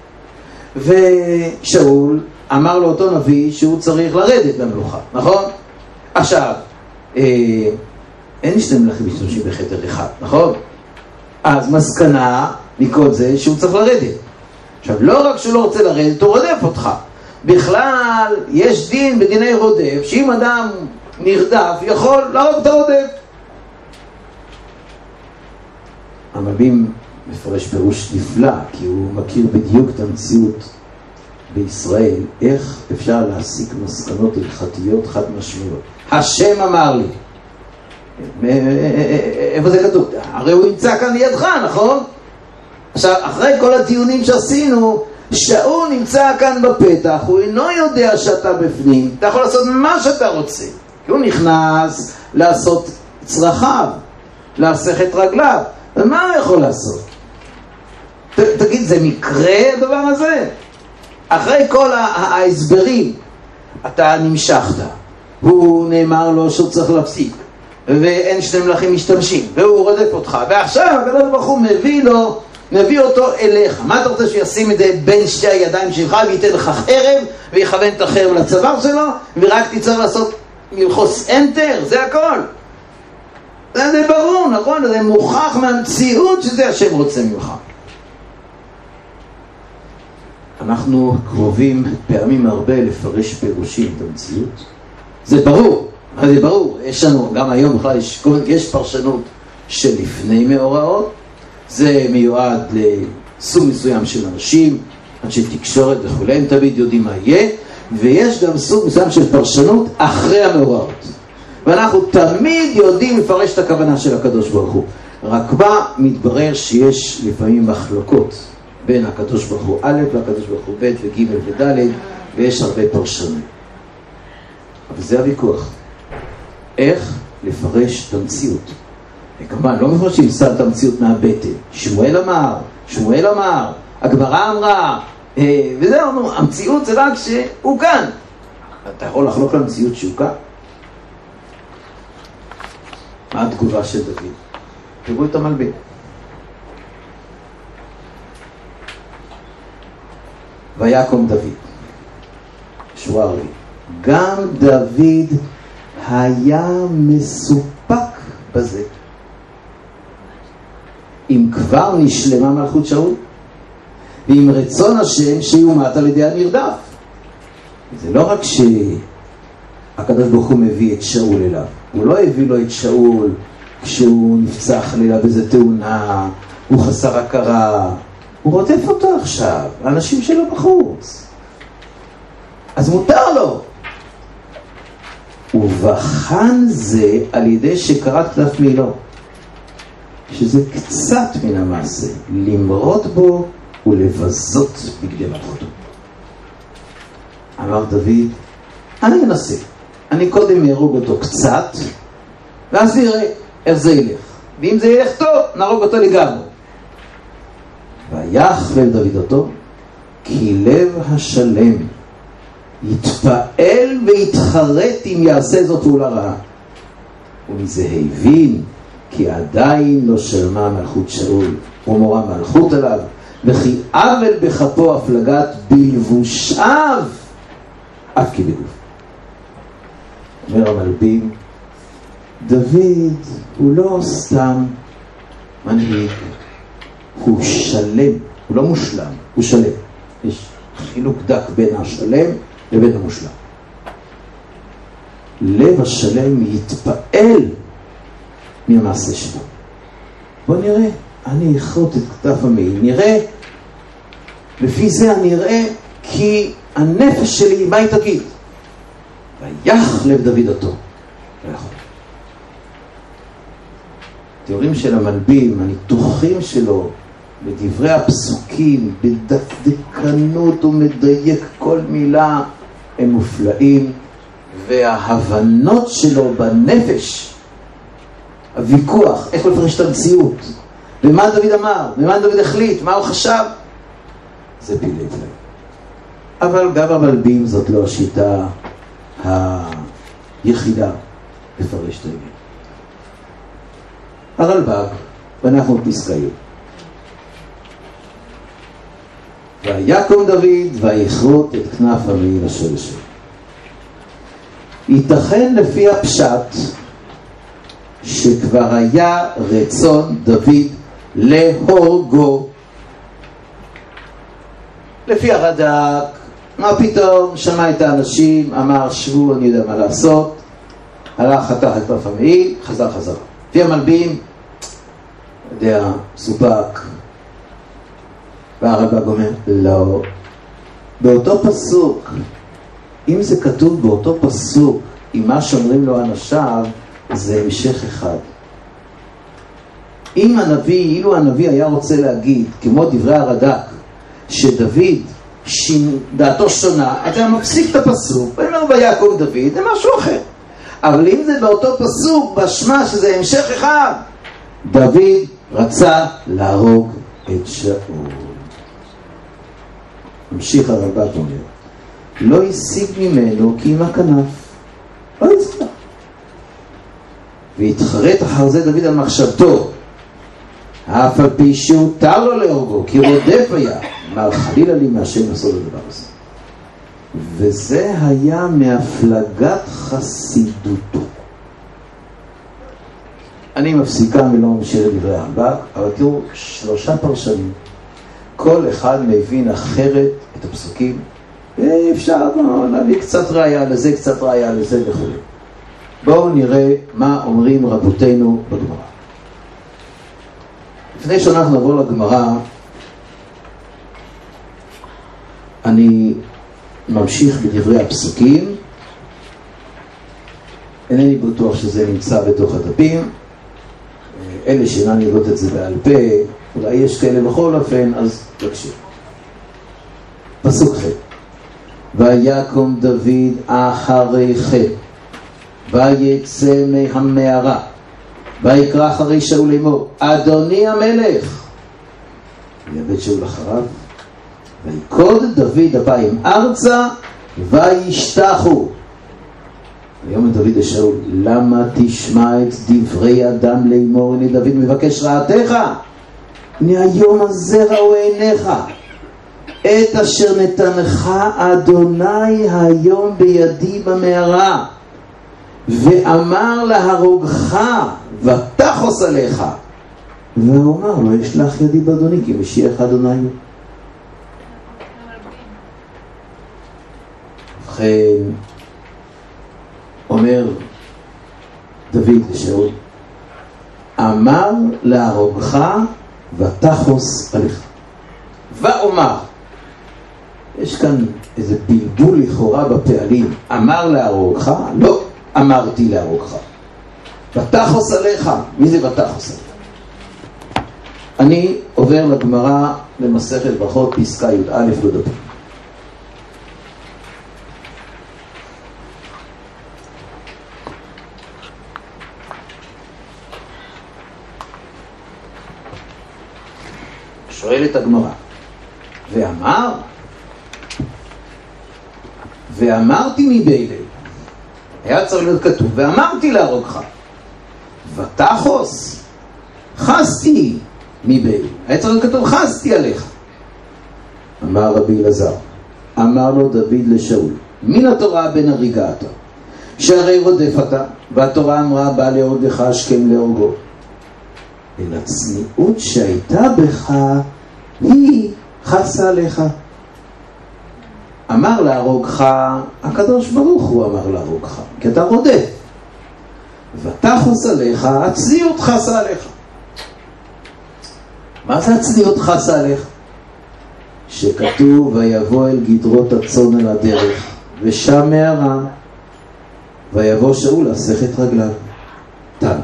ושאול אמר לו אותו נביא שהוא צריך לרדת למלוכה, נכון? עכשיו, אין שני מלכים משתמשים בחדר אחד, נכון? אז מסקנה מכל זה שהוא צריך לרדת. עכשיו, לא רק שהוא לא רוצה לרדת, הוא רודף אותך. בכלל, יש דין בדיני רודף, שאם אדם נרדף, יכול להרוג את הרודף. המרבים מפרש פירוש נפלא, כי הוא מכיר בדיוק את המציאות בישראל, איך אפשר להסיק מסקנות הלכתיות חד משמעיות. השם אמר לי. איפה זה כתוב? הרי הוא נמצא כאן לידך, נכון? עכשיו, אחרי כל הדיונים שעשינו, שאול נמצא כאן בפתח, הוא אינו יודע שאתה בפנים, אתה יכול לעשות מה שאתה רוצה. כי הוא נכנס לעשות צרכיו, להסך את רגליו. ומה הוא יכול לעשות? תגיד, זה מקרה הדבר הזה? אחרי כל ההסברים, אתה נמשכת, הוא נאמר לו שהוא צריך להפסיק, ואין שני מלכים משתמשים, והוא רודף אותך, ועכשיו הקדוש ברוך הוא מביא אותו אליך. מה אתה רוצה שישים את זה בין שתי הידיים שלך וייתן לך חרב ויכוון את החרב לצוואר שלו ורק תצטרך ללחוץ אנטר? זה הכל. זה ברור, נכון? זה מוכח מהמציאות שזה השם רוצה ממך. אנחנו קרובים פעמים הרבה לפרש פירושים את המציאות. זה ברור, זה ברור. יש לנו, גם היום בכלל יש פרשנות של לפני מאורעות. זה מיועד לסוג מסוים של אנשים, אנשי תקשורת וכו', הם תמיד יודעים מה יהיה. ויש גם סוג מסוים של פרשנות אחרי המאורעות. ואנחנו תמיד יודעים לפרש את הכוונה של הקדוש ברוך הוא. רק מה מתברר שיש לפעמים מחלוקות בין הקדוש ברוך הוא א' לקדוש ברוך הוא ב' וג' וד', ויש הרבה פרשנות. אבל זה הוויכוח. איך לפרש את המציאות? כמובן, לא מפרשים סתם את המציאות מהבטן. שמואל אמר, הגמרא אמרה, וזהו, המציאות זה רק שהוא כאן. אתה יכול לחלוק למציאות שהוא כאן? מה התגובה של דוד? תראו את המלבין. ויקום דוד. שורה רביעית. גם דוד היה מסופק בזה. אם כבר נשלמה מלכות שאול, ועם רצון השם שיומת על ידי הנרדף. זה לא רק שהקדוש ברוך הוא מביא את שאול אליו. הוא לא הביא לו את שאול כשהוא נפצע חלילה באיזה תאונה, הוא חסר הכרה. הוא רודף אותו עכשיו, האנשים שלו בחוץ. אז מותר לו. ובחן זה על ידי שקראת כתב מילו. שזה קצת מן המעשה, למרות בו ולבזות בגדי מלכותו. אמר דוד, אני אנסה. אני קודם ארוג אותו קצת, ואז נראה איך זה ילך. ואם זה ילך טוב, נרוג אותו לגמרי. ויחלב דוד אותו, כי לב השלם יתפעל ויתחרט אם יעשה זאת פעולה רעה. ומזה הבין כי עדיין לא שלמה מלכות שאול ומורה מלכות עליו, וכי עוול בכפו הפלגת בלבושיו אף כי בגוף. אומר המלבים, דוד הוא לא סתם מנהיג, הוא שלם, הוא לא מושלם, הוא שלם. יש חילוק דק בין השלם לבין המושלם. לב השלם יתפעל מהמעשה שלו. בוא נראה, אני אחרות את כתב המעיל, נראה, לפי זה אני אראה כי הנפש שלי, מה היא תגיד? ויחלב דוד אותו. לא יכול. תיאורים של המלבים, הניתוחים שלו, בדברי הפסוקים, בדקדקנות ומדייק כל מילה, הם מופלאים, וההבנות שלו בנפש, הוויכוח, איך לפרש את המציאות, ומה דוד אמר, ומה דוד החליט, מה הוא חשב, זה פילי פלא. אבל גם המלבים זאת לא השיטה היחידה לפרש את העניין. הרלב"ג, ואנחנו פסקה י' ויקום דוד ויכרות את כנף המעיל אשר ישב. ייתכן לפי הפשט שכבר היה רצון דוד להורגו. לפי הרד"ק, מה פתאום, שמע את האנשים, אמר שבו, אני יודע מה לעשות, הלך חתך את כנף המעיל, חזר. לפי המלבים, יודע, סופק. והרלב"ג אומר, לא. באותו פסוק, אם זה כתוב באותו פסוק, עם מה שאומרים לו אנשיו, זה המשך אחד. אם אילו הנביא היה רוצה להגיד, כמו דברי הרד"ק, שדוד דעתו שונה, אתה מפסיק את הפסוק, ואומר ויקום דוד, זה משהו אחר. אבל אם זה באותו פסוק, בשמה שזה המשך אחד, דוד רצה להרוג את שאול. ממשיך הרלב"ג אומר, לא השיג ממנו כי עם הכנף, לא הצליח. והתחרט אחר זה דוד על מחשבתו, אף על פי שהותר לו להורגו, כי רודף היה, אמר חלילה לי מהשם לעשות את הדבר הזה. וזה היה מהפלגת חסידותו. אני מפסיקה ולא ממשיך את דברי הרלב"ג, אבל תראו, 3 פרשנים, כל אחד מבין אחרת את הפסוקים, אפשר להביא קצת ראיה לזה, קצת ראיה לזה וכו'. בואו נראה מה אומרים רבותינו בגמרא. לפני שאנחנו נעבור לגמרא, אני ממשיך בדברי הפסוקים. אינני בטוח שזה נמצא בתוך הדפים. אלה שאינן לראות את זה בעל פה, אולי יש כאלה בכל אופן, אז תקשיב. פסוק ח' ויקום דוד אחרי כן, ויצא מהמערה, ויקרא אחרי שאול לאמור, אדוני המלך. ויבט שאול אחריו, ויקוד דוד אפיים ארצה, וישתחו. ויאמר דוד לשאול, למה תשמע את דברי אדם לאמור, הנה דוד מבקש רעתך, הנה היום הזה ראו עיניך, את אשר נתנך אדוני היום בידי במערה, ואמר להרוגך ותחוס עליך, והוא אמר לא ישלח ידי באדוני כי משיח אדוני הוא. ובכן אומר דוד לשאול, אמר להרוגך ותחוס עליך. ואומר, יש כאן איזה בלבול לכאורה בפעלים, אמר להרוגך, לא אמרתי להרוגך. ותחוס עליך, מי זה ותחוס עליך? אני עובר לגמרא למסכת ברכות פסקה י"א בדפים. שואלת הגמרא, ואמרתי מבעילי, היה צריך להיות כתוב, ואמרתי להרוגך, ותחוס, חסתי מבעילי, היה צריך להיות כתוב, חסתי עליך. אמר רבי אלעזר, אמר לו דוד לשאול, מן התורה בן הריגה אתה, שהרי רודף אתה, והתורה אמרה בא להורגך השכם להורגו. אל הצניעות שהייתה בך היא חסה עליך. אמר להרוגך, הקדוש ברוך הוא אמר להרוגך, כי אתה רודף. ותחוס עליך, הצניעות חסה עליך. מה זה הצניעות חסה עליך? שכתוב ויבוא אל גדרות הצאן על הדרך, ושם מערה, ויבוא שאול להסך את רגליו. תנא,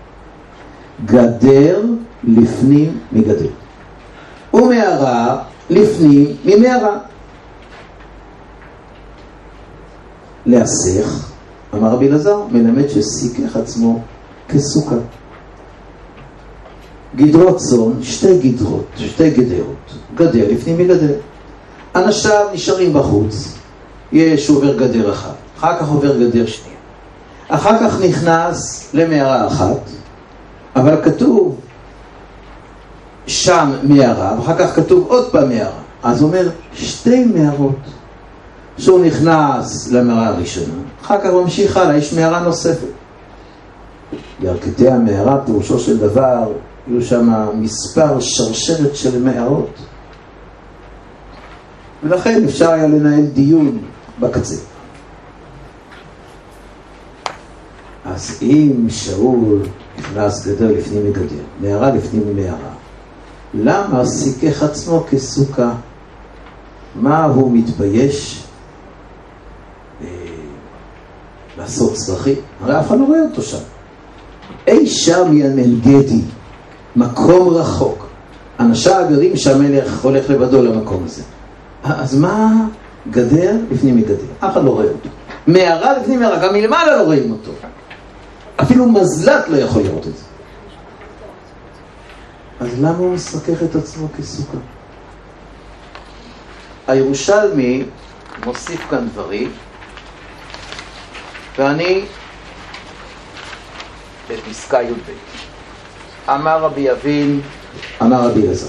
גדר לפנים מגדר, ומערה לפנים ממערה. להסך, אמר רבי אלעזר, מלמד שסיכך עצמו כסוכה. גדרות צאן, שתי גדרות, גדר לפנים מגדר. אנשיו נשארים בחוץ, יש עובר גדר אחת, אחר כך עובר גדר שנייה, אחר כך נכנס למערה אחת, אבל כתוב שם מערה, ואחר כך כתוב עוד פעם מערה, אז אומר שתי מערות. שהוא נכנס למערה הראשונה, אחר כך ממשיך הלאה, יש מערה נוספת. ירכתי המערה, פירושו של דבר, יהיו שם מספר שרשרת של מערות. ולכן אפשר היה לנהל דיון בקצה. אז אם שאול נכנס גדר לפנים מגדר, מערה לפנים ממערה, למה סיכך עצמו כסוכה? מה הוא מתבייש לעשות צרכים? הרי אף אחד לא רואה אותו שם. אי שם ינמל גדי, מקום רחוק. אנשיו גרים שהמלך הולך לבדו למקום הזה. אז מה גדר לפנים מגדר? אף אחד לא רואה אותו. מערה לפנים מערה, גם מלמעלה לא רואים אותו. אפילו מזלת לא יכול לראות את זה. אז למה הוא מסכך את עצמו כסוכה? הירושלמי מוסיף כאן דברים, ואני בפסקה י"ב. אמר רבי אבין, אמר רבי אלעזר,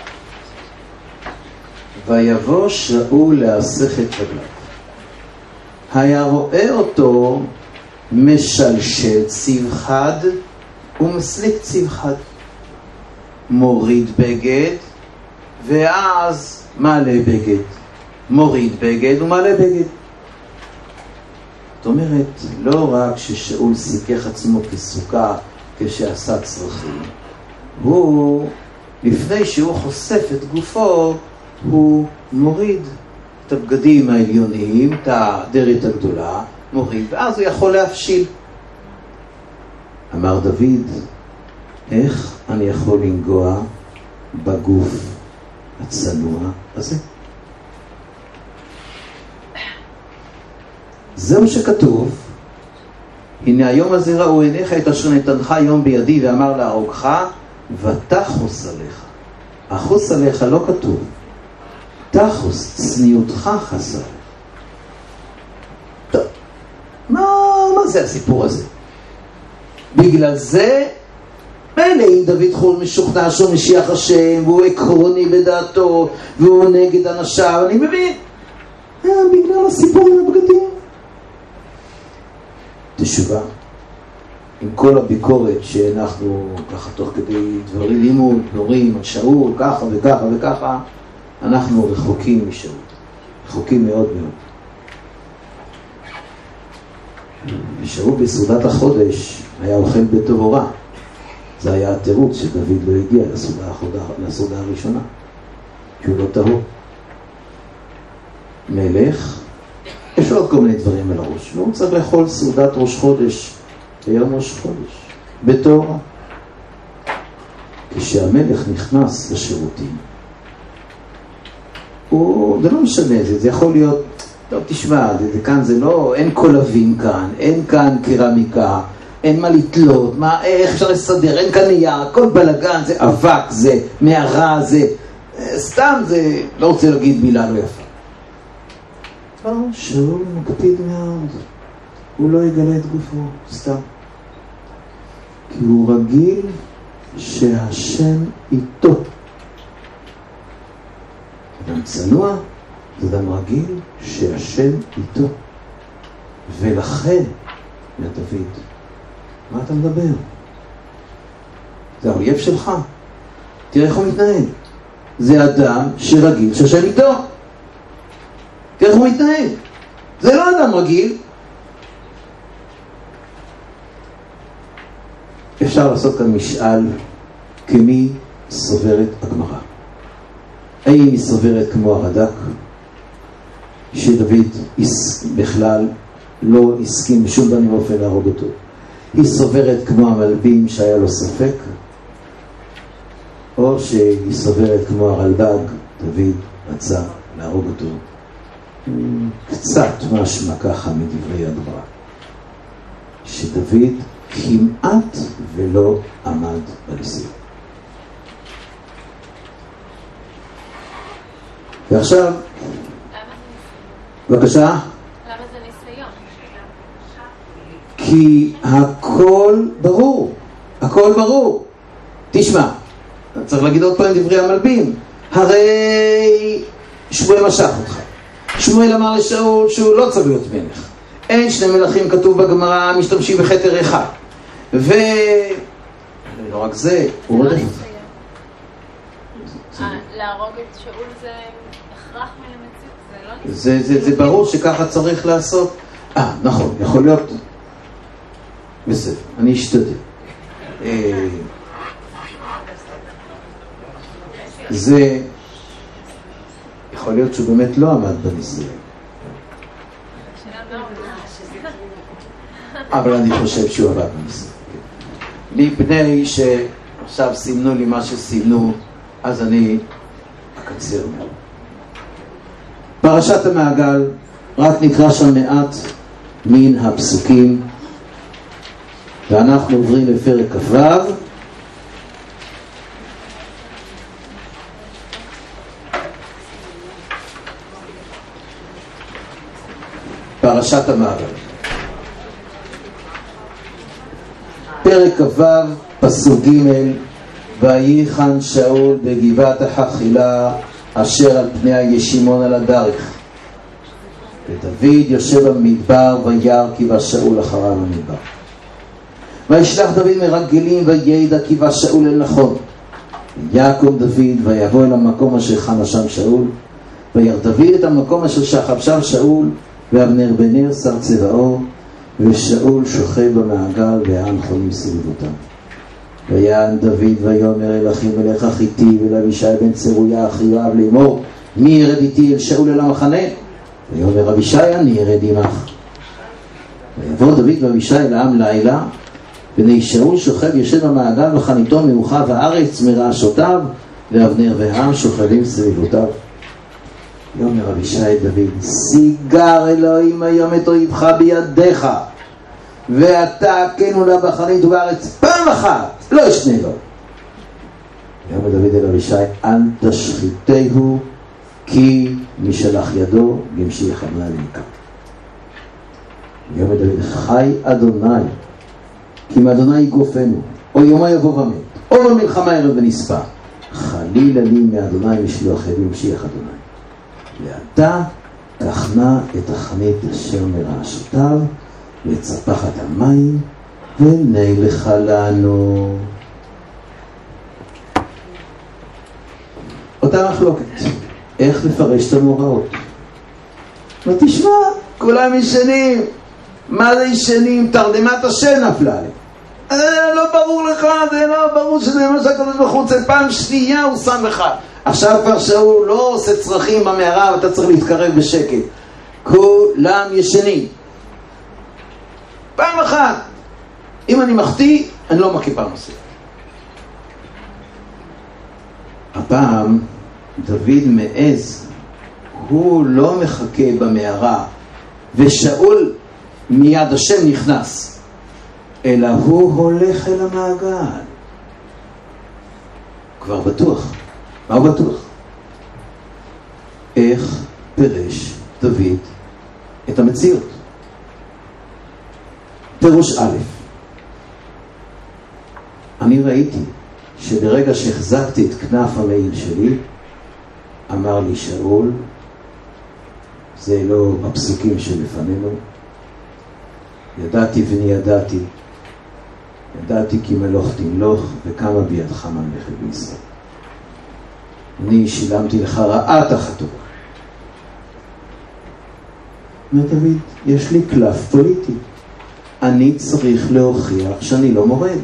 ויבוא שאול להסך את רגליו. היה רואה אותו משלשל ציב חד ומסליק ציב חד, מוריד בגד ואז מעלה בגד, מוריד בגד ומעלה בגד. זאת אומרת, לא רק ששאול סיכך עצמו כסוכה כשעשה צרכים, הוא, לפני שהוא חושף את גופו, הוא מוריד את הבגדים העליוניים, את הדרת הגדולה, מוריד, ואז הוא יכול להפשיל. אמר דוד, איך אני יכול לנגוע בגוף הצנוע הזה? זהו שכתוב, הנה היום הזה ראו עיניך את אשר נתנך יום בידי ואמר להרוגך ותחוס עליך. החוס עליך לא כתוב, תחוס, צניעותך חסר. טוב, מה זה הסיפור הזה? בגלל זה מילא אם דוד חול משוכנע שהוא משיח השם והוא עקרוני בדעתו והוא נגד אנשיו, אני מבין, בגלל הסיפור עם הבגדים. תשובה, עם כל הביקורת שאנחנו ככה תוך כדי דברי לימוד נורים על שאול ככה וככה וככה, אנחנו רחוקים משאול, רחוקים מאוד מאוד. ושאול בסעודת החודש היה אוכל בטהורה, זה היה התירוץ שדוד לא הגיע לסעודה הראשונה, שהוא לא טהור. מלך, יש עוד כל מיני דברים על הראש, והוא צריך לאכול סעודת ראש חודש ביום ראש חודש בטהורה. כשהמלך נכנס לשירותים, זה לא משנה, זה יכול להיות, טוב תשמע, כאן זה לא, אין קולבים כאן, אין כאן קרמיקה, אין מה לתלות, איך אפשר לסדר, אין כאן נייר, הכל בלגן, זה אבק, זה מערה, זה סתם, זה לא רוצה להגיד מילה לא יפה. שאול מקפיד מאוד, הוא לא יגלה את גופו, סתם. כי הוא רגיל שהשם איתו. אדם צנוע, זה אדם רגיל שהשם איתו. ולכן, לדוד, מה אתה מדבר? זה האויב שלך. תראה איך הוא מתנהל. זה אדם שרגיל שהשם איתו. תראה איך הוא מתנהל. זה לא אדם רגיל. אפשר לעשות כאן משאל כמי סוברת הגמרא. האם היא סוברת כמו הרד"ק, שדוד בכלל לא הסכים בשום פנים ואופן להרוג אותו? היא סוברת כמו המלבים שהיה לו ספק, או שהיא סוברת כמו הרלב"ג, דוד רצה להרוג אותו? קצת משמע ככה מדברי הגמרא, שדוד כמעט ולא עמד בניסיון. ועכשיו, בבקשה? למה זה ניסיון? כי הכל ברור, הכל ברור. תשמע, צריך להגיד עוד פעם דברי המלבים. הרי שמואל משך אותך. שמואל אמר לשאול שהוא לא צריך להיות מלך. אין שני מלכים, כתוב בגמרא, משתמשים בכתר אחד. ולא רק זה, הוא רודף אותך. להרוג את שאול זה הכרח מהמציאות, זה לא ניסיון. זה ברור שככה צריך לעשות. נכון, יכול להיות. בסדר, אני אשתדל. זה יכול להיות שהוא באמת לא עמד בניסיון, אבל אני חושב שהוא עמד בניסיון. מפני שעכשיו סימנו לי מה שסימנו, אז אני אקצר מאוד. פרשת המעגל, רק נקרא שם מעט מן הפסוקים, ואנחנו עוברים לפרק כ"ו. פרשת המעגל. פרק כ"ו, פסוק ג': ויחן שאול בגבעת החכילה אשר על פני הישימון על הדרך. ודוד יושב במדבר וירא כי בא שאול אחריו במדבר. וישלח דוד מרגלים וידע כי בא שאול אל נכון. ויקום דוד ויבוא אל המקום אשר חנה שם שאול. וירא דוד את המקום אשר שכב שם שאול, ואבנר בן נר שר צבאו, ושאול שוכב במעגל והעם חולים סביבותיו. ויען דוד ויאמר אל אחי מלך החיתי ואל אבישי בן צרויה אחי יואב לאמור, מי ירד איתי אל שאול אל המחנה? ויאמר אבישי, אני ירד עמך. ויבוא דוד ואבישי אל העם לילה, בני שאול שוכב יושב במעגל וחניתו מאוחב הארץ מרעשותיו, ואבנר והעם שוכבים סביבותיו. יאמר אבישי דוד, סיגר אלוהים היום את אויבך בידיך, ואתה הכנו לה בחנית ובארץ פעם אחת, לא ישנה לו. יאמר דוד אל אבישי, אל תשחיתהו, כי משלח ידו ימשיך עמלה לנקה. יאמר דוד, חי אדוני, כי מאדוני יגופנו, או יומו יבוא ומת, או במלחמה ירד ונספה, חלילה לי מאדוני משלוח ידו ימשיך אדוני. ואתה תחנה את החנית אשר מרעשותיו, וצפחת המים, ונלך לנו. אותה מחלוקת, איך לפרש את המאורעות? ותשמע, כולם ישנים. מה זה ישנים? תרדמת השן נפלה לי. לא ברור לך, זה לא ברור שזה מה שהקדוש ברוך הוא רוצה. פעם שנייה הוא שם לך. עכשיו כבר שהוא לא עושה צרכים במערה ואתה צריך להתקרב בשקט. כולם ישנים. פעם אחת. אם אני מחטיא, אני לא מכה פעם נוספת. הפעם דוד מעז. הוא לא מחכה במערה ושאול מיד השם נכנס, אלא הוא הולך אל המעגל. כבר בטוח. מה הוא בטוח? איך פירש דוד את המציאות? פירוש א', אני ראיתי שברגע שהחזקתי את כנף המעיל שלי, אמר לי שאול, זה לא בפסוקים שלפנינו, ידעתי ונידעתי, ידעתי כי מלוך תמלוך וכמה בידך ממלכת בישראל. אני שילמתי לך רעת החטובה. אומר דוד, יש לי קלף פוליטי. אני צריך להוכיח שאני לא מורד.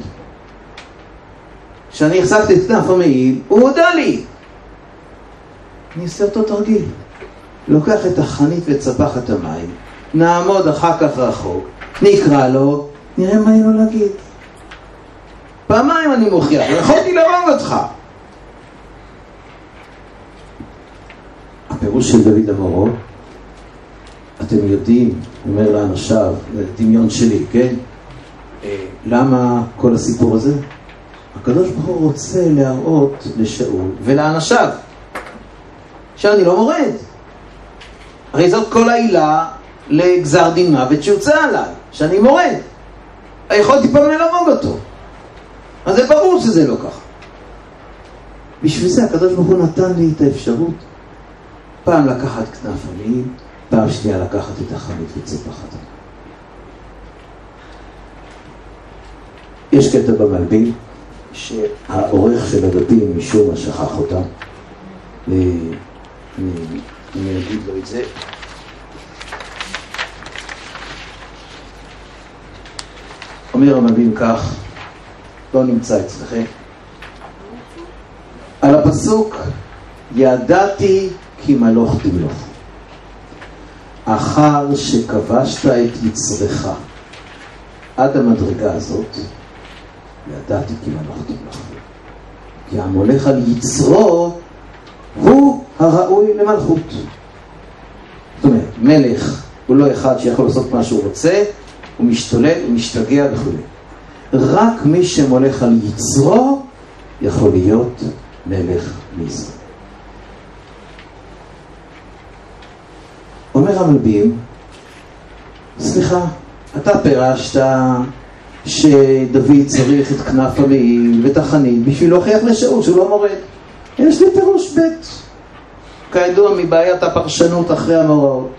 כשאני החזקתי את כנף המעיל, הוא הודע לי. אני אעשה אותו תרגיל. לוקח את החנית וצפח את המים, נעמוד אחר כך רחוק, נקרא לו, נראה מה יהיה לו להגיד. פעמיים אני מוכיח, יכולתי להרוג אותך. הפירוש של דוד למורו, אתם יודעים, אומר לאנשיו, דמיון שלי, כן? למה כל הסיפור הזה? הקדוש ברוך הוא רוצה להראות לשאול ולאנשיו שאני לא מורד. הרי זאת כל העילה לגזר דין מוות שיוצא עליי, שאני מורד. יכולתי פעם ללמוג אותו. אז זה ברור שזה לא ככה. בשביל זה הקדוש ברוך הוא נתן לי את האפשרות פעם לקחת כנף עניים, פעם שנייה לקחת את החנית וצפחת. יש קטע במלבים שהעורך של הדפים משום מה שכח אותם. אני אגיד לו את זה. אומר המלבים כך, לא נמצא אצלכם. על הפסוק, ידעתי כי מלוך תמלוך. אחר שכבשת את יצרך עד המדרגה הזאת, ידעתי כי מלוך תמלוך. כי המולך על יצרו הוא הראוי למלכות. זאת אומרת, מלך הוא לא אחד שיכול לעשות מה שהוא רוצה, הוא משתולל, הוא משתגע וכו'. רק מי שמולך על יצרו יכול להיות מלך בישראל. אומר המלבים, סליחה, אתה פירשת שדוד צריך את כנף המעיל ואת החנית בשביל להוכיח לשאול שהוא לא מורד. יש לי פירוש ב' כידוע מבעיית הפרשנות אחרי המאורעות.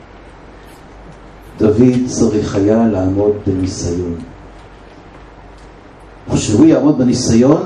דוד צריך היה לעמוד בניסיון. וכשהוא יעמוד בניסיון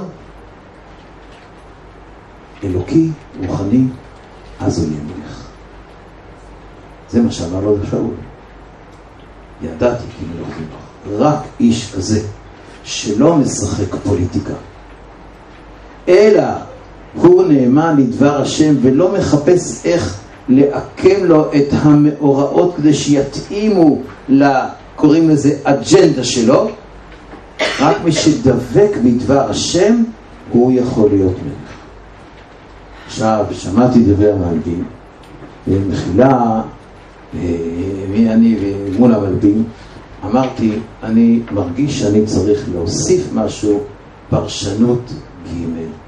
אלוקי, רוחני, אז הוא יהיה מלך. זה מה שאמר לו לשאול. ידעתי כי מלוך תמלוך. רק איש כזה שלא משחק פוליטיקה, אלא הוא נאמן לדבר השם ולא מחפש איך לעקם לו את המאורעות כדי שיתאימו קוראים לזה אג'נדה שלו. רק מי שדבק בדבר השם הוא יכול להיות מלך. עכשיו שמעתי דבר המלבים במחילה אני ומול המלבים, אמרתי אני מרגיש שאני צריך להוסיף משהו, פרשנות ג'.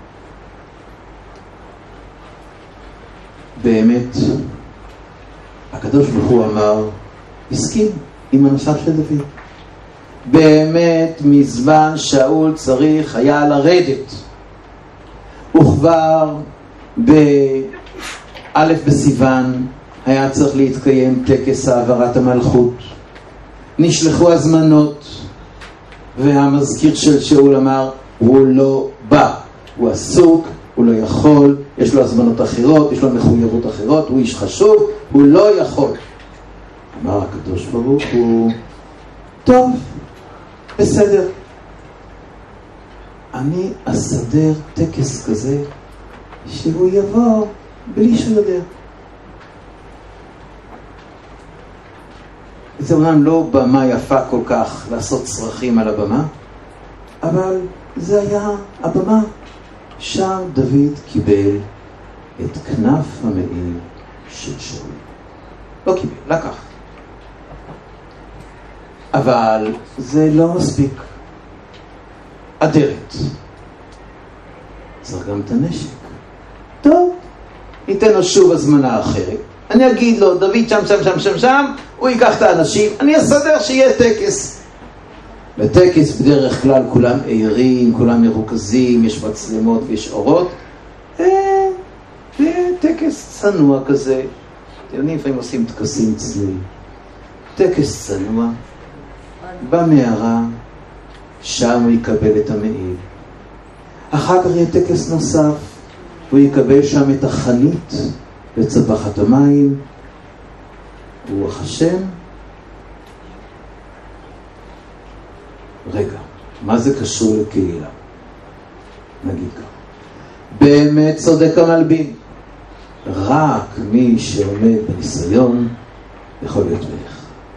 באמת הקדוש ברוך הוא אמר, הסכים עם המשל של דוד. באמת מזמן שאול צריך היה לרדת, וכבר באלף בסיוון היה צריך להתקיים טקס העברת המלכות. נשלחו הזמנות והמזכיר של שאול אמר הוא לא בא, הוא עסוק, הוא לא יכול, יש לו הזמנות אחרות, יש לו מחויבות אחרות, הוא איש חשוב, הוא לא יכול. אמר הקדוש ברוך הוא, טוב, בסדר, אני אסדר טקס כזה שהוא יבוא בלי שהוא יודע. זה אומנם לא במה יפה כל כך לעשות צרכים על הבמה, אבל זה היה הבמה. שם דוד קיבל את כנף המעיל של שאול. לא קיבל, לקח. אבל זה לא מספיק. אדרת. צריך גם את הנשק. טוב, ניתן לו שוב הזמנה אחרת. אני אגיד לו, דוד שם, הוא ייקח את האנשים, אני אסדר שיהיה טקס. בטקס בדרך כלל כולם עירים, כולם מרוכזים, יש מצלמות ויש אורות. טקס צנוע כזה. אתם יודעים, לפעמים עושים טקסים צנועים. טקס צנוע, במערה, שם הוא יקבל את המעיל. אחר כך יהיה טקס נוסף, הוא יקבל שם את החנית וצבחת המים, רוח השם. רגע, מה זה קשור לקהילה? נגיד כך. באמת צודק המלבים. רק מי שעומד בניסיון יכול להיות מלך.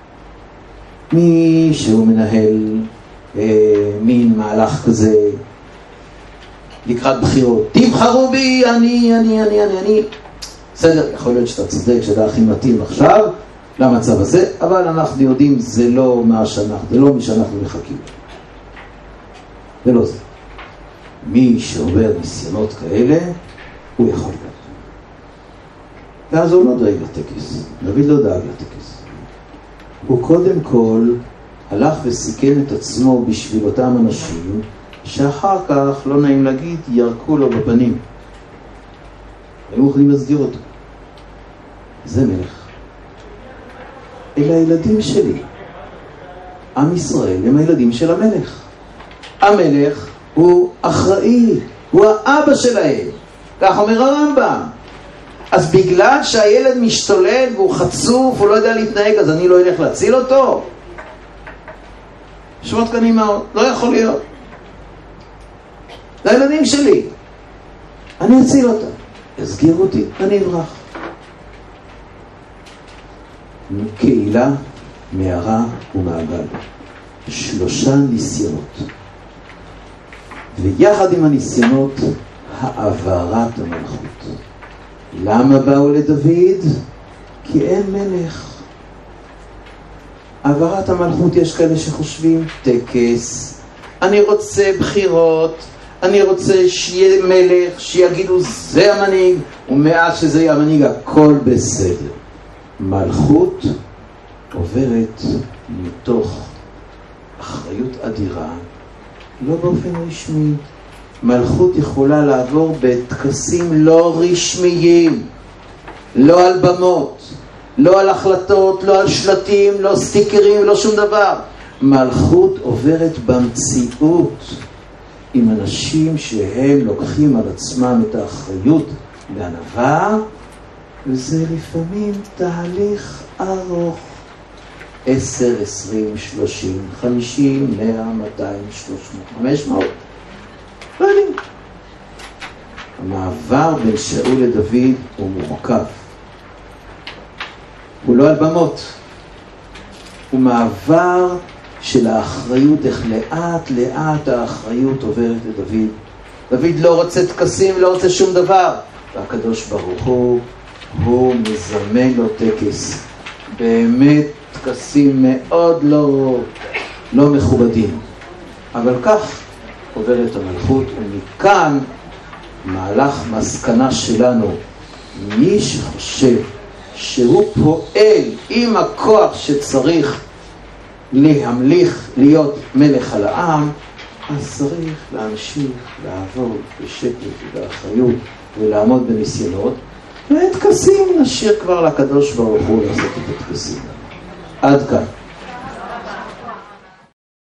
מי שהוא מנהל מין מהלך כזה לקראת בחירות. תבחרו בי, אני. בסדר, יכול להיות שאתה צודק, שאתה הכי מתאים עכשיו למצב הזה, אבל אנחנו יודעים זה לא מי שאנחנו מחכים. ולא זה. מי שעובר ניסיונות כאלה, הוא יכול להיות. ואז הוא לא דואג לטקס. דוד לא דאג לטקס. הוא קודם כל הלך וסיכן את עצמו בשביל אותם אנשים, שאחר כך, לא נעים להגיד, ירקו לו בפנים. היו יכולים להסגיר אותו. זה מלך. אלה הילדים שלי. עם ישראל הם הילדים של המלך. המלך הוא אחראי, הוא האבא שלהם. כך אומר הרמב"ם. אז בגלל שהילד משתולל והוא חצוף, הוא לא יודע להתנהג, אז אני לא אלך להציל אותו? שמות כאן אמהות, לא יכול להיות. זה הילדים שלי. אני אציל אותם. יסגיר אותי, אני אברח. קהילה, מערה ומעגל. 3 ניסיונות. ויחד עם הניסיונות, העברת המלכות. למה באו לדוד? כי אין מלך. העברת המלכות, יש כאלה שחושבים טקס. אני רוצה בחירות. אני רוצה שיהיה מלך, שיגידו זה המנהיג, ומאז שזה יהיה המנהיג הכל בסדר. מלכות עוברת מתוך אחריות אדירה, לא באופן רשמי. מלכות יכולה לעבור בטקסים לא רשמיים, לא על במות, לא על החלטות, לא על שלטים, לא סטיקרים, לא שום דבר. מלכות עוברת במציאות, עם אנשים שהם לוקחים על עצמם את האחריות בענווה, וזה לפעמים תהליך ארוך. 10, 20, 30, 50, 100, 200, 300, 500. לא יודעים. המעבר בין שאול לדוד הוא מורכב. הוא לא על במות. הוא מעבר של האחריות, איך לאט לאט האחריות עוברת לדוד. דוד לא רוצה טקסים, לא רוצה שום דבר. והקדוש ברוך הוא מזמן לו טקס. באמת טקסים מאוד לא מכובדים. אבל כך עוברת המלכות, ומכאן מהלך מסקנה שלנו. מי שחושב שהוא פועל עם הכוח שצריך להמליך, להיות מלך על העם, אז צריך להמשיך לעבוד בשקט ובאחריות ולעמוד בניסיונות, ואת טקסים נשאיר כבר לקדוש ברוך הוא לעשות את הטקסים. עד כאן.